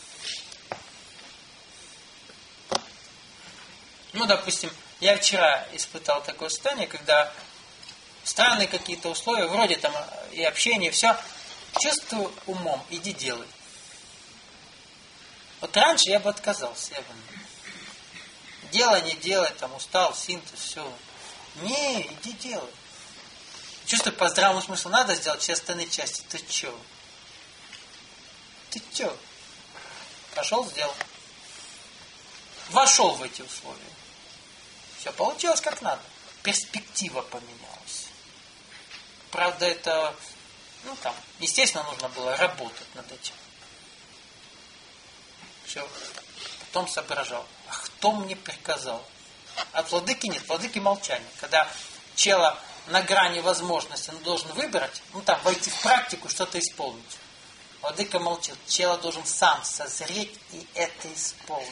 Ну, допустим, я вчера испытал такое состояние, когда странные какие-то условия, вроде там и общение, все, чувствую умом, иди делай. Вот раньше я бы отказался, я бы делай, не делай, там устал, синтез, все. Не, иди делай. Чувствую, по здравому смыслу надо сделать все остальные части. Ты че? Ты че? Пошел, сделал. Вошел в эти условия. Все, получилось как надо. Перспектива поменялась. Правда, это, ну там, естественно, нужно было работать над этим. Все. Потом соображал. А кто мне приказал? От владыки нет. Владыки молчание. Когда чела на грани возможности он должен выбрать, ну там, войти в практику, что-то исполнить. Владыка молчит. Чела должен сам созреть и это исполнить.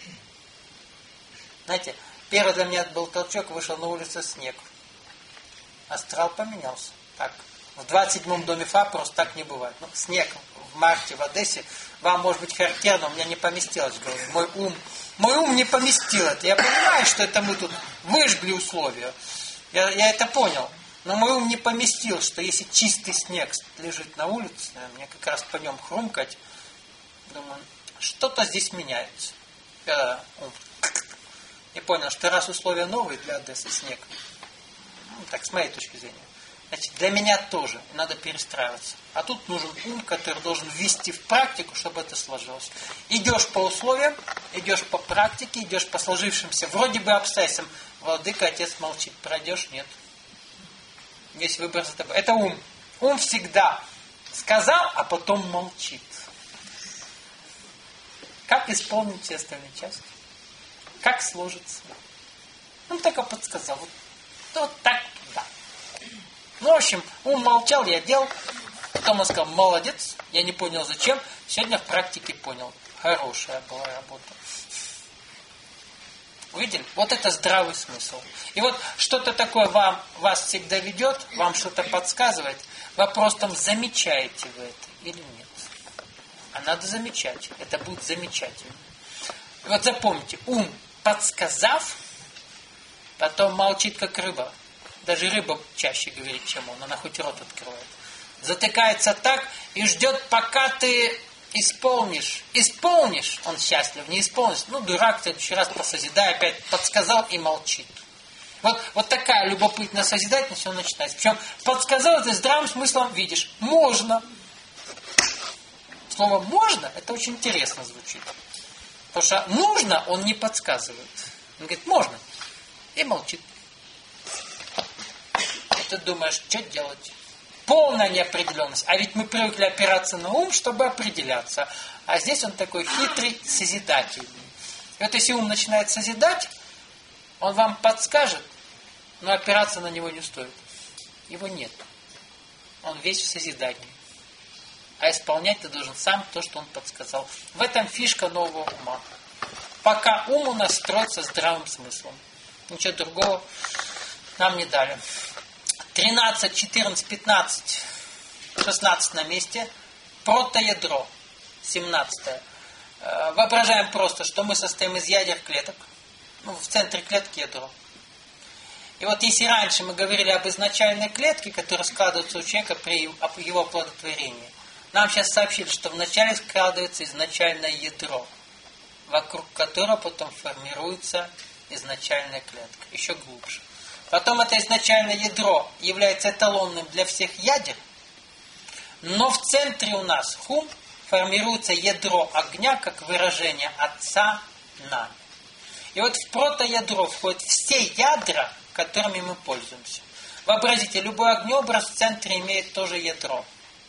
Знаете, первый для меня был толчок, вышел на улицу снег. Астрал поменялся. Так. В двадцать седьмом доме Фа просто так не бывает. Ну, снег в марте в Одессе вам может быть характерно, у меня не поместилось в голове. Мой ум, мой ум не поместил это. Я понимаю, что это мы тут выжгли условия. Я, я это понял. Но мой ум не поместил, что если чистый снег лежит на улице, мне как раз по нем хрумкать, думаю, что-то здесь меняется. Я ум не понял, что раз условия новые для Одессы, снег, ну, так, с моей точки зрения, значит, для меня тоже надо перестраиваться. А тут нужен ум, который должен ввести в практику, чтобы это сложилось. Идешь по условиям, идешь по практике, идешь по сложившимся вроде бы обстоятельствам. Владыка, отец молчит. Пройдешь? Нет. Весь выбор за тобой. Это ум. Ум всегда сказал, а потом молчит. Как исполнить все остальные части? Как сложится? Он только подсказал. Вот, вот так, да. Ну, в общем, ум молчал, я делал. Потом он сказал, молодец, я не понял зачем. Сегодня в практике понял. Хорошая была работа. Увидели? Вот это здравый смысл. И вот что-то такое вам, вас всегда ведет, вам что-то подсказывает. Вопрос там, замечаете вы это или нет. А надо замечать. Это будет замечательно. И вот запомните, ум, подсказав, потом молчит, как рыба. Даже рыба чаще говорит, чем он. Она хоть рот открывает. Затыкается так и ждет, пока ты исполнишь. Исполнишь, он счастлив. Не исполнишь, ну, дурак, в следующий раз посозидай, опять подсказал и молчит. Вот, вот такая любопытная созидательность, он начинается. Причем подсказал, ты здравым смыслом видишь. Можно. Слово «можно» это очень интересно звучит. Потому что нужно он не подсказывает. Он говорит, можно. И молчит. И ты думаешь, что делать? Полная неопределенность. А ведь мы привыкли опираться на ум, чтобы определяться. А здесь он такой хитрый созидательный. И вот если ум начинает созидать, он вам подскажет, но опираться на него не стоит. Его нет. Он весь в созидании. А исполнять ты должен сам то, что он подсказал. В этом фишка нового ума. Пока ум у нас строится здравым смыслом. Ничего другого нам не дали. тринадцать, четырнадцать, пятнадцать, шестнадцать на месте. Протоядро. семнадцатое. Воображаем просто, что мы состоим из ядер клеток. Ну, в центре клетки ядро. И вот если раньше мы говорили об изначальной клетке, которая складывается у человека при его оплодотворении, нам сейчас сообщили, что вначале складывается изначальное ядро, вокруг которого потом формируется изначальная клетка, еще глубже. Потом это изначальное ядро является эталонным для всех ядер, но в центре у нас хум формируется ядро огня, как выражение Отца нами. И вот в протоядро входят все ядра, которыми мы пользуемся. Вообразите, любой огнеобраз в центре имеет тоже ядро.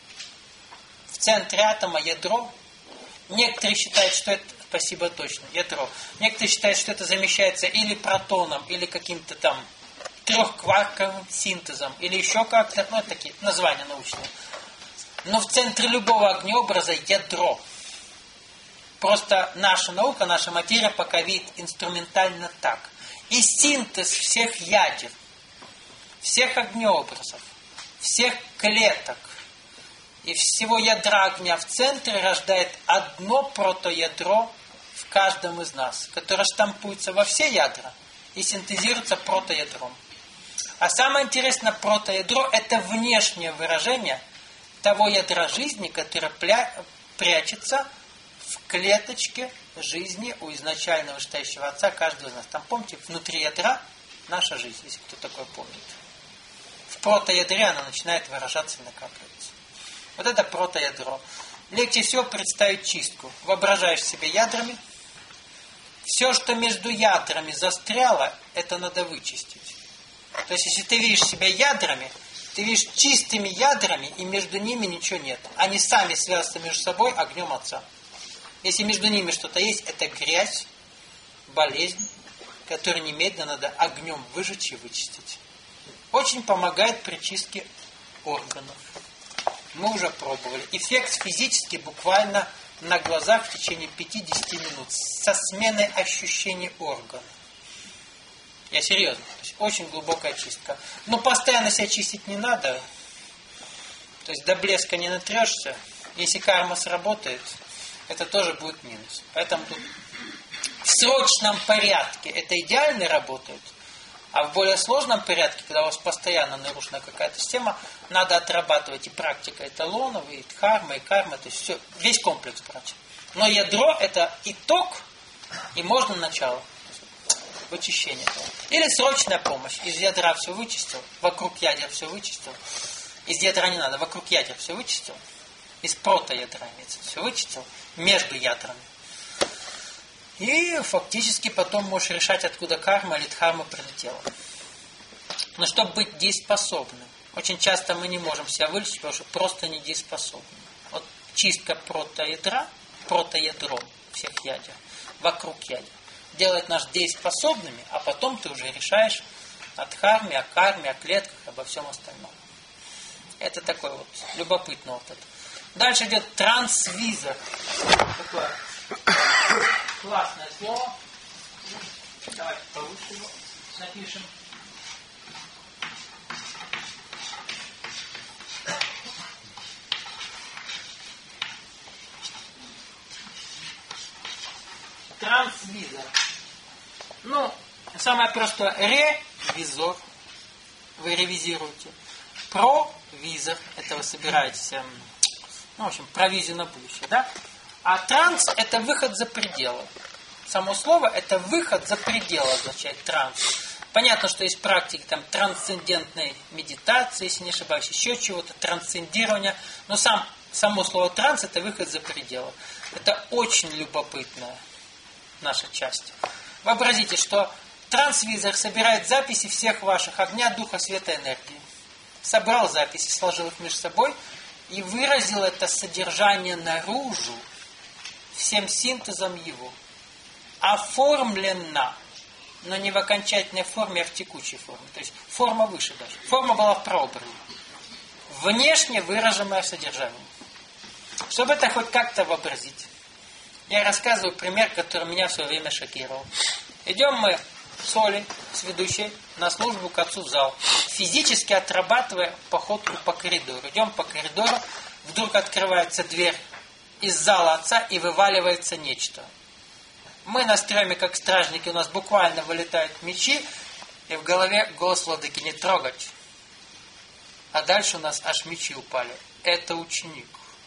В центре атома ядро. Некоторые считают, что это, спасибо точно, ядро. Некоторые считают, что это замещается или протоном, или каким-то там трехкварковым синтезом, или еще как-то, ну, такие названия научные. Но в центре любого огнеобраза ядро. Просто наша наука, наша материя пока видит инструментально так. И синтез всех ядер, всех огнеобразов, всех клеток и всего ядра огня в центре рождает одно протоядро в каждом из нас, которое штампуется во все ядра и синтезируется протоядром. А самое интересное, протоядро – это внешнее выражение того ядра жизни, которое прячется в клеточке жизни у изначального вышестоящего Отца каждого из нас. Там, помните, внутри ядра наша жизнь, если кто такое помнит. В протоядре она начинает выражаться и накапливаться. Вот это протоядро. Легче всего представить чистку. Воображаешь себе ядрами. Все, что между ядрами застряло, это надо вычистить. То есть, если ты видишь себя ядрами, ты видишь чистыми ядрами, и между ними ничего нет. Они сами связаны между собой огнем Отца. Если между ними что-то есть, это грязь, болезнь, которую немедленно надо огнем выжечь и вычистить. Очень помогает при чистке органов. Мы уже пробовали. Эффект физически буквально на глазах в течение пяти-десяти минут со сменой ощущений органов. Я серьезно. То есть очень глубокая чистка. Но постоянно себя чистить не надо. То есть до блеска не натрешься. Если карма сработает, это тоже будет минус. Поэтому тут в срочном порядке это идеально работает. А в более сложном порядке, когда у вас постоянно нарушена какая-то система, надо отрабатывать и практика эталонов, и дхарма, и карма, то есть все, весь комплекс, короче. Но ядро это итог, и можно начало. Вычищение. Или срочная помощь. Из ядра все вычистил, вокруг ядер все вычистил. Из ядра не надо, вокруг ядер все вычистил. Из протоядра имеется, все вычистил, между ядрами. И фактически потом можешь решать, откуда карма или дхарма прилетела. Но чтобы быть дееспособным, очень часто мы не можем себя вылечить, потому что просто не дееспособны. Вот чистка протоядра, протоядром всех ядер, вокруг ядер, делает нас дееспособными, а потом ты уже решаешь о дхарме, о карме, о клетках, обо всем остальном. Это такое вот любопытно вот это. Дальше идет трансвизор. Такое классное слово. Давайте повыше его напишем. Трансвизор. Ну, самое простое. Ревизор. Вы ревизируете. Провизор. Это вы собираетесь, ну, в общем, провизию на будущее, да? А транс – это выход за пределы. Само слово – это выход за пределы, означает транс. Понятно, что есть практики там трансцендентной медитации, если не ошибаюсь, еще чего-то, трансцендирования. Но сам, само слово транс – это выход за пределы. Это очень любопытная наша часть. Вообразите, что трансвизор собирает записи всех ваших огня, духа, света, энергии. Собрал записи, сложил их между собой и выразил это содержание наружу всем синтезом его. Оформлено, но не в окончательной форме, а в текучей форме. То есть форма выше даже. Форма была в прообразе. Внешне выраженное содержание. Чтобы это хоть как-то вообразить, я рассказываю пример, который меня в свое время шокировал. Идем мы с Олей, с ведущей, на службу к отцу в зал. Физически отрабатывая походку по коридору. Идем по коридору, вдруг открывается дверь из зала отца и вываливается нечто. Мы на стреме, как стражники, у нас буквально вылетают мечи, И в голове голос владыки: не трогать. А дальше у нас аж мечи упали. Это ученик.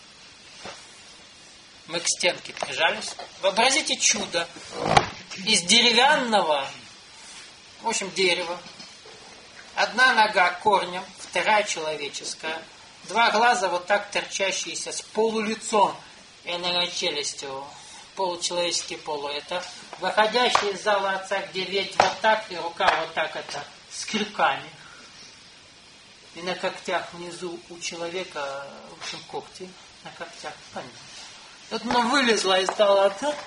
Мы к стенке прижались. Вообразите чудо. Из деревянного, в общем, дерева. Одна нога корнем, вторая человеческая. Два глаза вот так торчащиеся, с полулицом. И, наверное, челюстью. Получеловеческий полу. Это выходящий из зала отца, где ведь вот так, и рука вот так это, с крюками. И на когтях внизу у человека, в общем, когти на когтях. Понятно. Вот она вылезла из зала отца,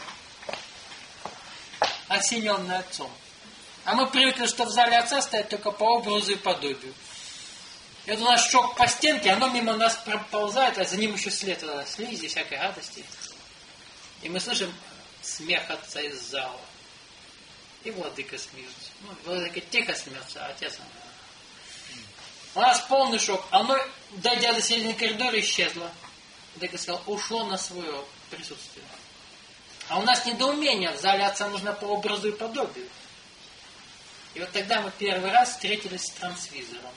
осененная отцом. А мы привыкли, что в зале отца стоят только по образу и подобию. И вот у нас шок по стенке, оно мимо нас проползает, а за ним еще след слизи, всякой гадости. И мы слышим смех отца из зала. И владыка смеется. Ну, владыка тихо смеется, а отец... У нас полный шок. Оно, дойдя до середины коридора, исчезло. Владыка сказал, ушло на свое присутствие. А у нас недоумение. В зале отца нужно по образу и подобию. И вот тогда мы первый раз встретились с трансвизором.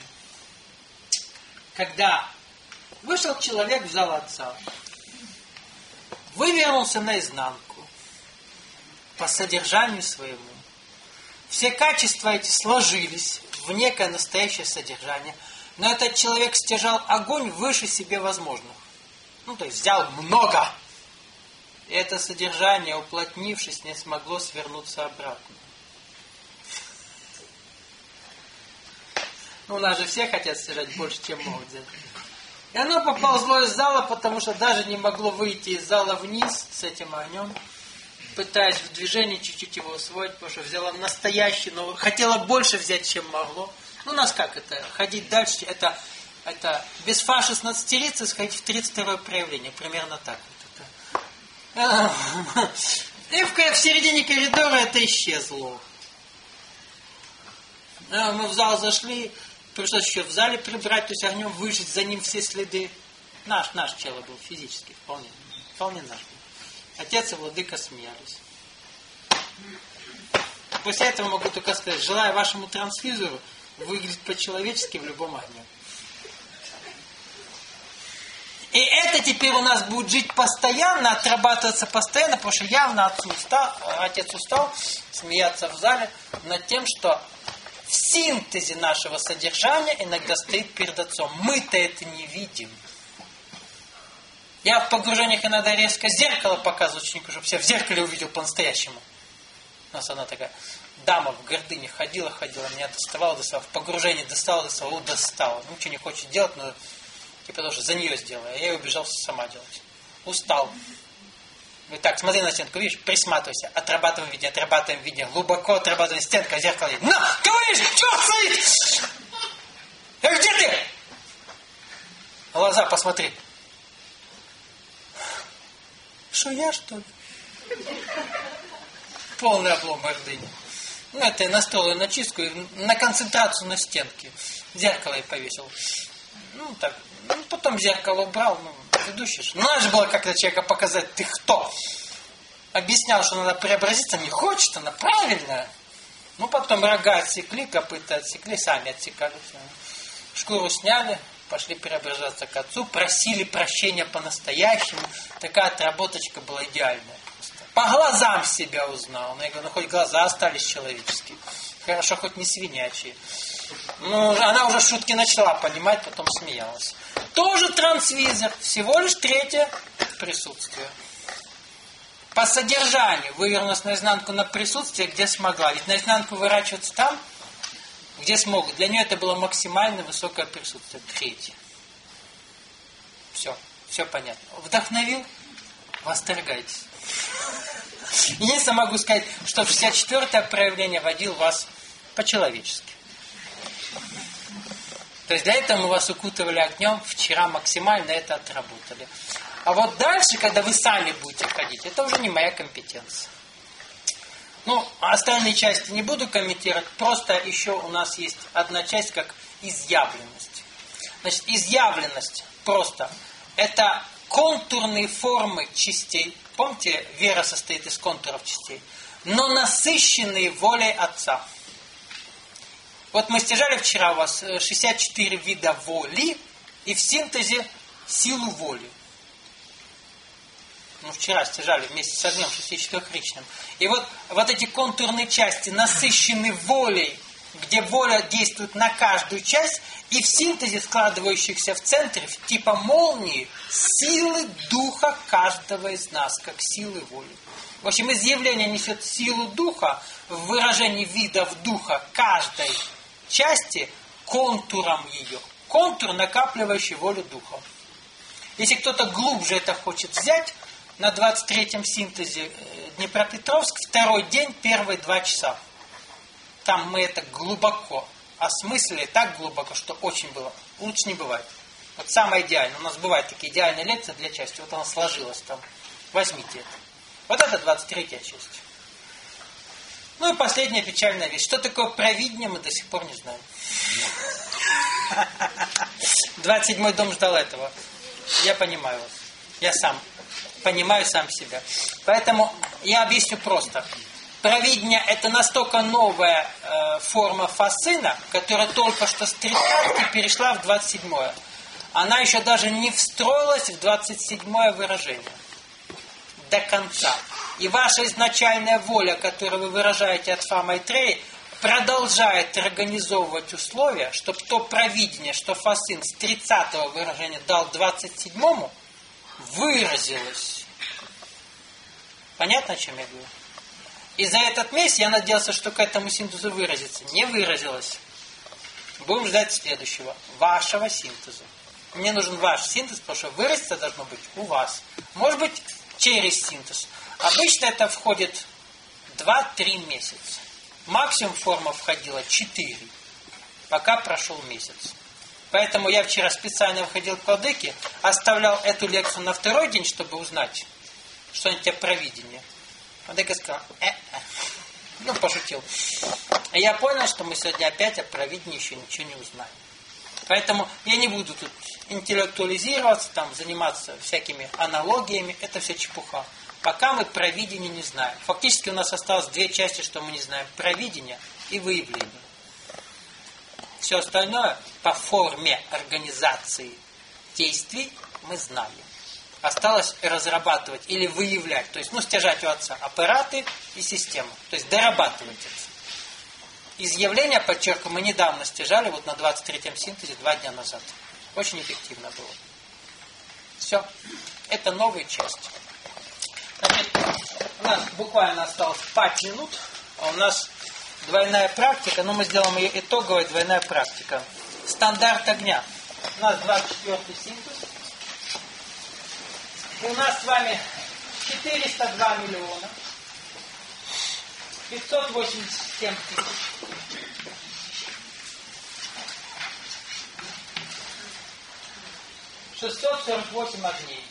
Когда вышел человек в зал отца, вывернулся наизнанку по содержанию своему. Все качества эти сложились в некое настоящее содержание, но этот человек стяжал огонь выше себе возможных. Ну, то есть взял много. И это содержание, уплотнившись, не смогло свернуться обратно. Ну, у нас же все хотят стяжать больше, чем могут взять. И оно поползло из зала, потому что даже не могло выйти из зала вниз с этим огнем, пытаясь в движении чуть-чуть его усвоить, потому что взяла настоящий, но хотела больше взять, чем могло. Ну, у нас как это? Ходить дальше, это, это без фаши с надстерицы сходить в тридцать второе проявление. Примерно так. Вот это. И в, в середине коридора это исчезло. Мы в зал зашли, пришлось еще в зале прибрать, то есть огнем выжечь за ним все следы. Наш, наш чело был физически, вполне, вполне наш был. Отец и владыка смеялись. После этого могу только сказать, желаю вашему трансфизору выглядеть по-человечески в любом огне. И это теперь у нас будет жить постоянно, отрабатываться постоянно, потому что явно отцу устал, отец устал смеяться в зале над тем, что в синтезе нашего содержания иногда стоит перед отцом. Мы-то это не видим. Я в погружениях иногда резко зеркало показываю ученику, чтобы все в зеркале увидел по-настоящему. У нас она такая дама в гордыне ходила, ходила, меня доставала, доставала, в погружении достала, достала, достала. Ну, ничего не хочет делать, но типа тоже за нее сделала. А я ее убежал сама делать. Устал. Говорит, так, смотри на стенку, видишь, присматривайся, отрабатываем видение, отрабатываем видение, глубоко отрабатываем стенка, зеркало. На, говоришь, что стоит? Э, где ты? Глаза посмотри. Что я, что ли? Полный облом гордыни. Ну, это я настроил на чистку, на концентрацию на стенке. Зеркало я повесил. Ну, так, ну, потом зеркало убрал, ну, ведущий. Ну, надо же было как-то человека показать, ты кто? Объяснял, что надо преобразиться, не хочет, она правильная. Ну, потом рога отсекли, копыта отсекли, сами отсекали. Шкуру сняли, пошли преображаться к отцу, просили прощения по-настоящему. Такая отработочка была идеальная. Просто. По глазам себя узнал. Но я говорю, ну, хоть глаза остались человеческие. Хорошо, хоть не свинячие. Ну, она уже шутки начала понимать, потом смеялась. Тоже трансвизор, всего лишь третье присутствие. По содержанию вывернулась наизнанку на присутствие, где смогла. Ведь наизнанку выворачиваться там, где смогут. Для нее это было максимально высокое присутствие. Третье. Все, все понятно. Вдохновил? Восторгайтесь. Единственное могу сказать, что шестьдесят четвёртое проявление водил вас по-человечески. То есть для этого мы вас укутывали огнем, вчера максимально это отработали. А вот дальше, когда вы сами будете ходить, это уже не моя компетенция. Ну, остальные части не буду комментировать, просто еще у нас есть одна часть, как изъявленность. Значит, изъявленность просто это контурные формы частей. Помните, вера состоит из контуров частей, но насыщенные волей Отца. Вот мы стяжали вчера у вас шестьдесят четыре вида воли и в синтезе силу воли. Ну, вчера стяжали вместе с огнем шестичетырехричным. И вот, вот эти контурные части насыщены волей, где воля действует на каждую часть, и в синтезе складывающихся в центре, типа молнии, силы духа каждого из нас, как силы воли. В общем, изъявление несет силу духа в выражении видов духа каждой части контуром ее. Контур, накапливающий волю духа. Если кто-то глубже это хочет взять, на двадцать третьем синтезе Днепропетровск, второй день, первые два часа. Там мы это глубоко осмыслили, так глубоко, что очень было. Лучше не бывает. Вот самое идеальное. У нас бывают такие идеальные лекции для части. Вот она сложилась там. Возьмите это. Вот это двадцать третья часть. Ну и последняя печальная вещь. Что такое провидение, мы до сих пор не знаем. двадцать седьмой дом ждал этого. Я понимаю вас. Я сам понимаю сам себя. Поэтому я объясню просто. Провидение — это настолько новая э, форма фасцина, которая только что с тридцатки перешла в двадцать седьмое. Она еще даже не встроилась в двадцать седьмое выражение. До конца. И ваша изначальная воля, которую вы выражаете от Фа Майтреи, продолжает организовывать условия, чтобы то провидение, что фасцин с тридцатого выражения дал двадцать седьмому, выразилось. Понятно, о чем я говорю? И за этот месяц я надеялся, что к этому синтезу выразится. Не выразилось. Будем ждать следующего. Вашего синтеза. Мне нужен ваш синтез, потому что выразиться должно быть у вас. Может быть, через синтез. Обычно это входит два-три месяца. Максимум форма входила четыре. Пока прошел месяц. Поэтому я вчера специально выходил к владыке, оставлял эту лекцию на второй день, чтобы узнать что-нибудь о провидении. Владыка сказал, э-э. Ну, пошутил. И я понял, что мы сегодня опять о провидении еще ничего не узнаем. Поэтому я не буду тут интеллектуализироваться, там, заниматься всякими аналогиями. Это все чепуха. Пока мы провидение не знаем. Фактически у нас осталось две части, что мы не знаем. Провидение и выявление. Все остальное по форме организации действий мы знаем. Осталось разрабатывать или выявлять, то есть, ну, стяжать у отца аппараты и систему. То есть дорабатывать это. Изъявление, подчеркиваю, мы недавно стяжали, вот на двадцать третьем синтезе, два дня назад. Очень эффективно было. Все. Это новая часть. Значит, у нас буквально осталось пять минут, а у нас двойная практика, но мы сделаем ее итоговой двойная практика. Стандарт огня. У нас двадцать четвёртый синтез. И у нас с вами четыреста два миллиона пятьсот восемьдесят семь тысяч шестьсот сорок восемь огней.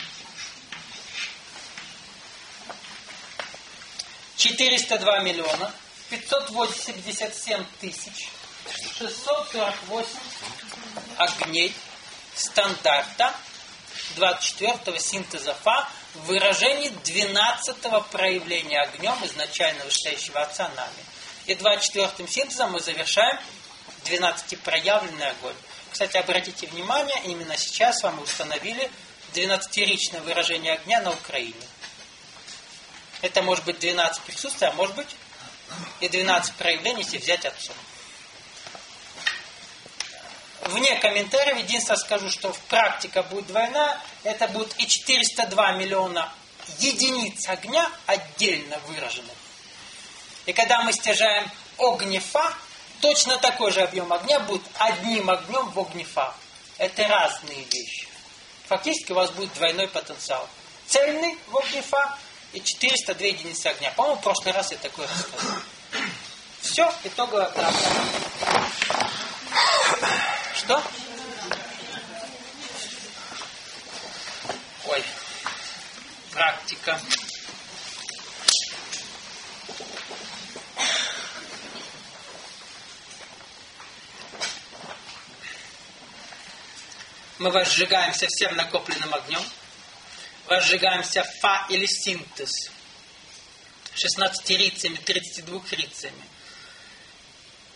четыреста два миллиона пятьсот восемьдесят семь тысяч шестьсот сорок восемь огней стандарта двадцать четвёртого синтеза Фа в выражении двенадцатого проявления огнем изначально вышестоящего Отца нами. И двадцать четвёртым синтезом мы завершаем двенадцатипроявленный огонь. Кстати, обратите внимание, именно сейчас с вами установили двенадцатиричное выражение огня на Украине. Это может быть двенадцать присутствий, а может быть и двенадцать проявлений, если взять Отцом. Вне комментариев единственное скажу, что практика будет двойная. Это будет и четыреста два миллиона единиц огня отдельно выраженных. И когда мы стяжаем огнефа, точно такой же объем огня будет одним огнем в огнефа. Это разные вещи. Фактически у вас будет двойной потенциал. Цельный в огнефа и четыреста две единицы огня. По-моему, в прошлый раз я такое рассказывал. Все, итоговая практика. Что? Ой. Практика. Мы возжигаемся всем накопленным огнем. Возжигаемся фа или синтез. шестнадцатирицами, тридцатидвухрицами.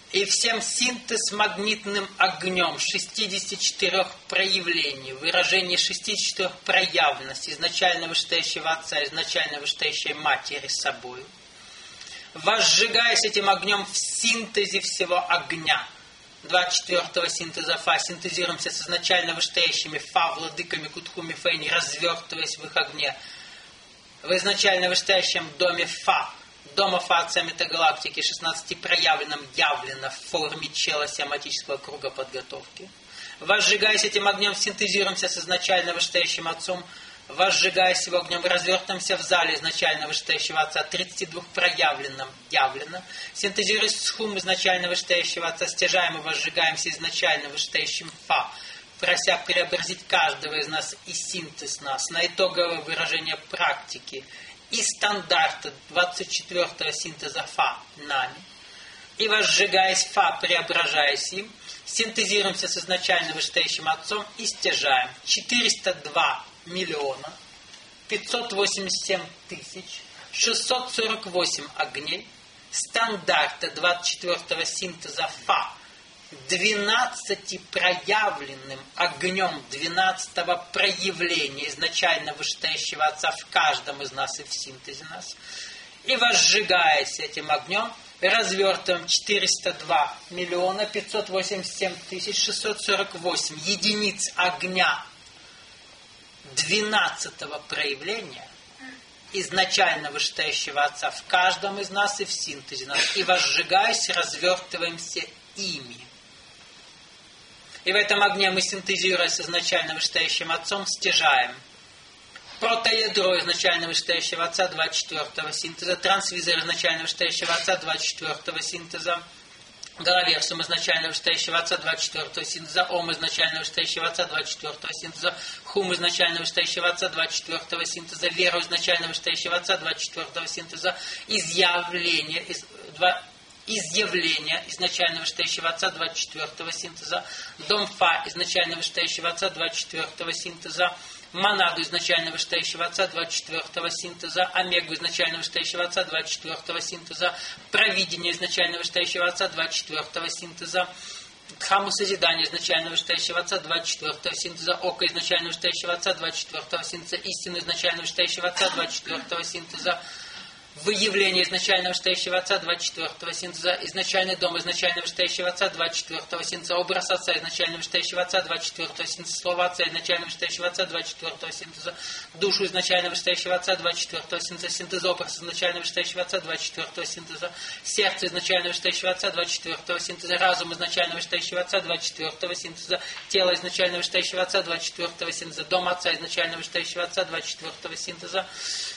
И всем синтез магнитным огнем шестидесяти четырёх проявлений, выражение шестидесяти четырёх проявленностей изначально вышестоящего Отца, изначально вышестоящей Матери с собой. Возжигаясь этим огнем в синтезе всего огня, двадцать четвёртого синтеза Фа, синтезируемся с изначально вышестоящими Фа, владыками Кутхуми Фэйни, развертываясь в их огне. В изначально вышестоящем доме Фа, дома Фа Отца Метагалактики, шестнадцати проявленном явлено в форме чела сиаматического круга подготовки. Возжигаясь этим огнем, синтезируемся с изначально вышестоящим Отцом, возжигаясь его огнем, развертываемся в зале изначально вышестоящего Отца, тридцати двух проявленном явлено. Синтезируясь с Хум изначально вышестоящего Отца, стяжаем и возжигаемся изначально вышестоящим Фа, прося преобразить каждого из нас и синтез нас на итоговое выражение практики и стандарта двадцать четвёртого синтеза Фа нами. И возжигаясь Фа, преображаясь им, синтезируемся с изначально вышестоящим Отцом и стяжаем четыреста два миллиона пятьсот восемьдесят семь тысяч шестьсот сорок восемь огней стандарта двадцать четвёртого синтеза Фа, двенадцати проявленным огнем двенадцатого проявления изначально вышестоящего Отца в каждом из нас и в синтезе нас. И возжигаясь этим огнем, развертываем четыреста два миллиона пятьсот восемьдесят семь тысяч шестьсот сорок восемь единиц огня двенадцатого проявления изначально вышестоящего Отца в каждом из нас и в синтезе нас. И возжигаясь, развертываемся ими. И в этом огне мы, синтезируя с изначально вышестоящим Отцом, стяжаем протоядро изначально вышестоящего Отца двадцать четвёртого синтеза, трансвизор изначально вышестоящего Отца двадцать четвёртого синтеза, Галаверсум изначально вышестоящего Отца двадцать четвёртого синтеза, Ом изначально вышестоящего Отца двадцать четвёртого синтеза, Хум изначально вышестоящего Отца двадцать четвёртого синтеза, Веру изначально вышестоящего Отца двадцать четвёртого синтеза, изъявление из, два, изъявление изначально вышестоящего Отца двадцать четвёртого синтеза, Дом Фа изначально вышестоящего Отца двадцать четвёртого синтеза, Монаду изначально вышестоящего Отца двадцать четвёртого синтеза, Омегу изначально вышестоящего Отца двадцать четвёртого синтеза, Провидение изначально вышестоящего Отца двадцать четвёртого синтеза, Дхамму Созидания изначально вышестоящего Отца двадцать четвёртого синтеза, Око изначально вышестоящего Отца двадцать четвёртого синтеза, Истину изначально вышестоящего Отца двадцать четвёртого синтеза, Выявление изначально вышестоящего Отца двадцать четвёртого синтеза, Изначальный дом изначально вышестоящего Отца двадцать четвёртого синтеза, Образ Отца изначально вышестоящего Отца двадцать четвёртого синтеза, Слово Отца изначально вышестоящего Отца двадцать четвёртого синтеза, Душу изначально вышестоящего Отца двадцать четвёртого синтеза, Синтез Образ изначально вышестоящего Отца двадцать четвёртого синтеза, Сердце изначально вышестоящего Отца двадцать четвёртого синтеза, Разум изначально вышестоящего Отца двадцать четвёртого синтеза, Тело изначально вышестоящего Отца двадцать четвёртого синтеза, Дом Отца изначально вышестоящего Отца двадцать четвёртого синтеза,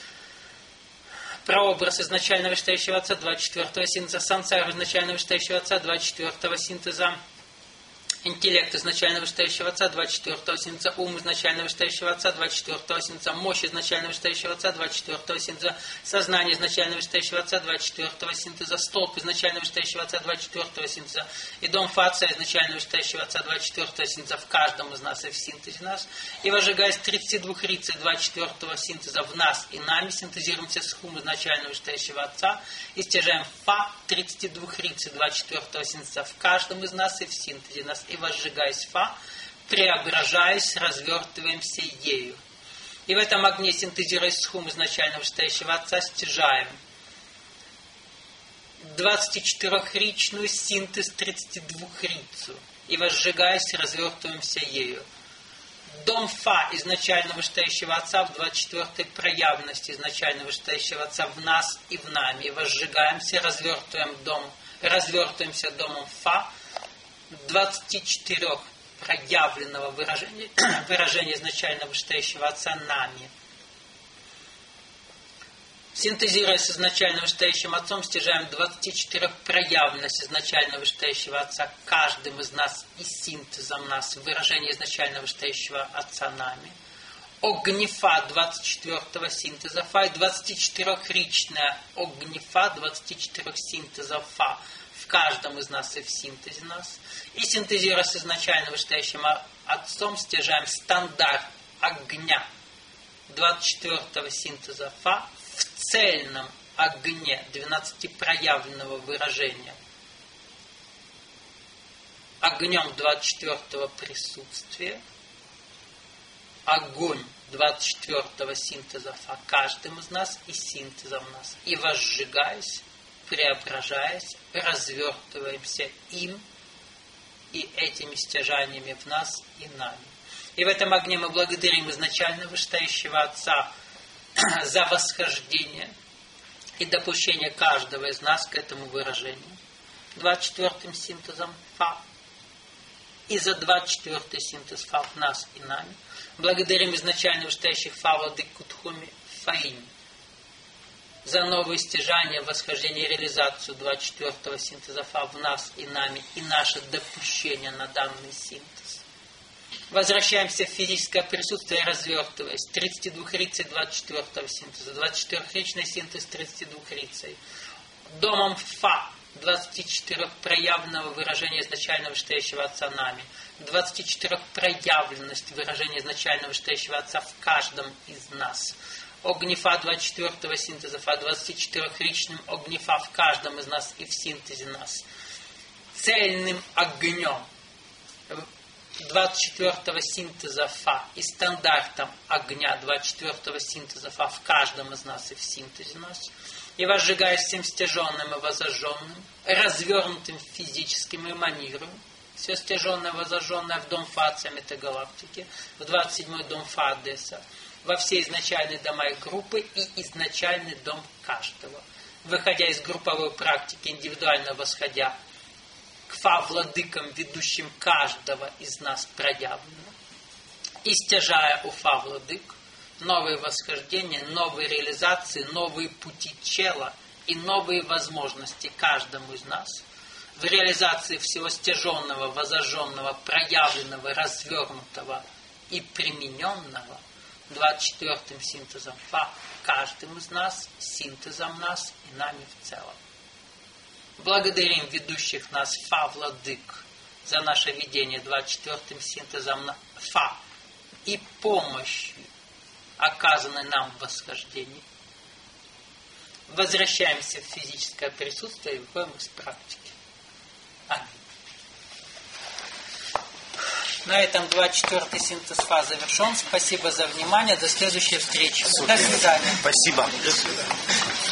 Прообраз изначально вышестоящего Отца двадцать четвёртого синтеза, Сансара изначально вышестоящего Отца двадцать четвёртого синтеза, Интеллект изначально вышестоящего Отца двадцать четвёртого синтеза, Ум изначально вышестоящего Отца двадцать четвёртого синтеза, Мощь изначально вышестоящего Отца двадцать четвёртого синтеза, Сознание изначально вышестоящего Отца двадцать четвёртого синтеза, Столб изначально вышестоящего Отца двадцать четвёртого синтеза, и Дом Фа Отца изначально вышестоящего Отца двадцать четвёртого синтеза в каждом из нас и в синтезе нас. И возжигаясь тридцати двух рицей двадцать четвёртого синтеза в нас и нами, синтезируемся с Хум изначально вышестоящего Отца и стяжаем Фа тридцати двух рицей двадцать четвёртого синтеза в каждом из нас и в синтезе нас. И возжигаясь Фа, преображаясь, развертываемся ею. И в этом огне, синтезируясь с Хум изначально вышестоящего Отца, стяжаем двадцатичетырёхричную синтез тридцати двух рицу. И возжигаясь, развертываемся ею. Дом Фа изначально вышестоящего Отца в двадцать четвёртой проявленности изначально вышестоящего Отца в нас и в нами. И возжигаемся, развертываем дом, развертываемся домом Фа двадцати четырёх проявленного выражения, выражения изначально вышестоящего Отца нами. Синтезируя с изначально вышестоящим Отцом, стяжаем двадцати четырёх проявленность изначально вышестоящего Отца каждым из нас и синтезом нас, выражение изначально вышестоящего Отца нами. Огнифа двадцать четвёртого синтеза Фа и двадцатичетырёхричная Огнифа двадцати четырёх синтеза Фа в каждом из нас и в синтезе нас. И синтезируя с изначально вышестоящим Отцом, стяжаем стандарт огня двадцать четвёртого синтеза Фа в цельном огне двенадцатипроявленного выражения огнем двадцать четвёртого присутствия, огонь двадцать четвёртого синтеза Фа каждым из нас и синтезом нас. И возжигаясь, преображаясь, развертываемся им и этими стяжаниями в нас и нами. И в этом огне мы благодарим изначально вышестоящего Отца за восхождение и допущение каждого из нас к этому выражению. двадцать четвёртым синтезом Фа. И за двадцать четвёртый синтез Фа в нас и нами. Благодарим изначально вышестоящих Фа Владык Кутхуми Фаинь за новые стяжания, восхождение и реализацию двадцать четвёртого синтеза Фа в нас и нами и наше допущение на данный синтез. Возвращаемся в физическое присутствие, развертываясь. тридцать два рицей двадцать четвёртого синтеза, двадцать четырёхричный синтез тридцать два рицей. Домом Фа двадцать четыре проявленного выражения изначально вышестоящего Отца нами. двадцать четыре проявленность выражения изначально вышестоящего Отца в каждом из нас. Огнефа двадцать четвёртого синтеза Фа двадцать четырёхричным огнефа в каждом из нас и в синтезе нас. Цельным огнем двадцать четвёртого синтеза Фа и стандартом огня двадцать четвёртого синтеза Фа в каждом из нас и в синтезе нас. И возжигаясь всем стяженным и возожженным, развернутым физическим и эманируем, все стяженное и возожженное в дом Фа Отца Метагалактики, в двадцать седьмой дом Фа Одесса, во все изначальные дома и группы и изначальный дом каждого. Выходя из групповой практики, индивидуально восходя к Фа владыкам, ведущим каждого из нас проявленно, и стяжая у Фа владык новые восхождения, новые реализации, новые пути чела и новые возможности каждому из нас в реализации всего стяженного, возожженного, проявленного, развернутого и примененного двадцать четвёртым синтезом Фа каждым из нас, синтезом нас и нами в целом. Благодарим ведущих нас Фа владык за наше видение двадцать четвёртым синтезом Фа и помощью, оказанной нам в восхождении. Возвращаемся в физическое присутствие и выходим из практики. Аминь. На этом двадцать четвёртый синтез Фа завершен. Спасибо за внимание. До следующей встречи. До свидания. Спасибо. До свидания.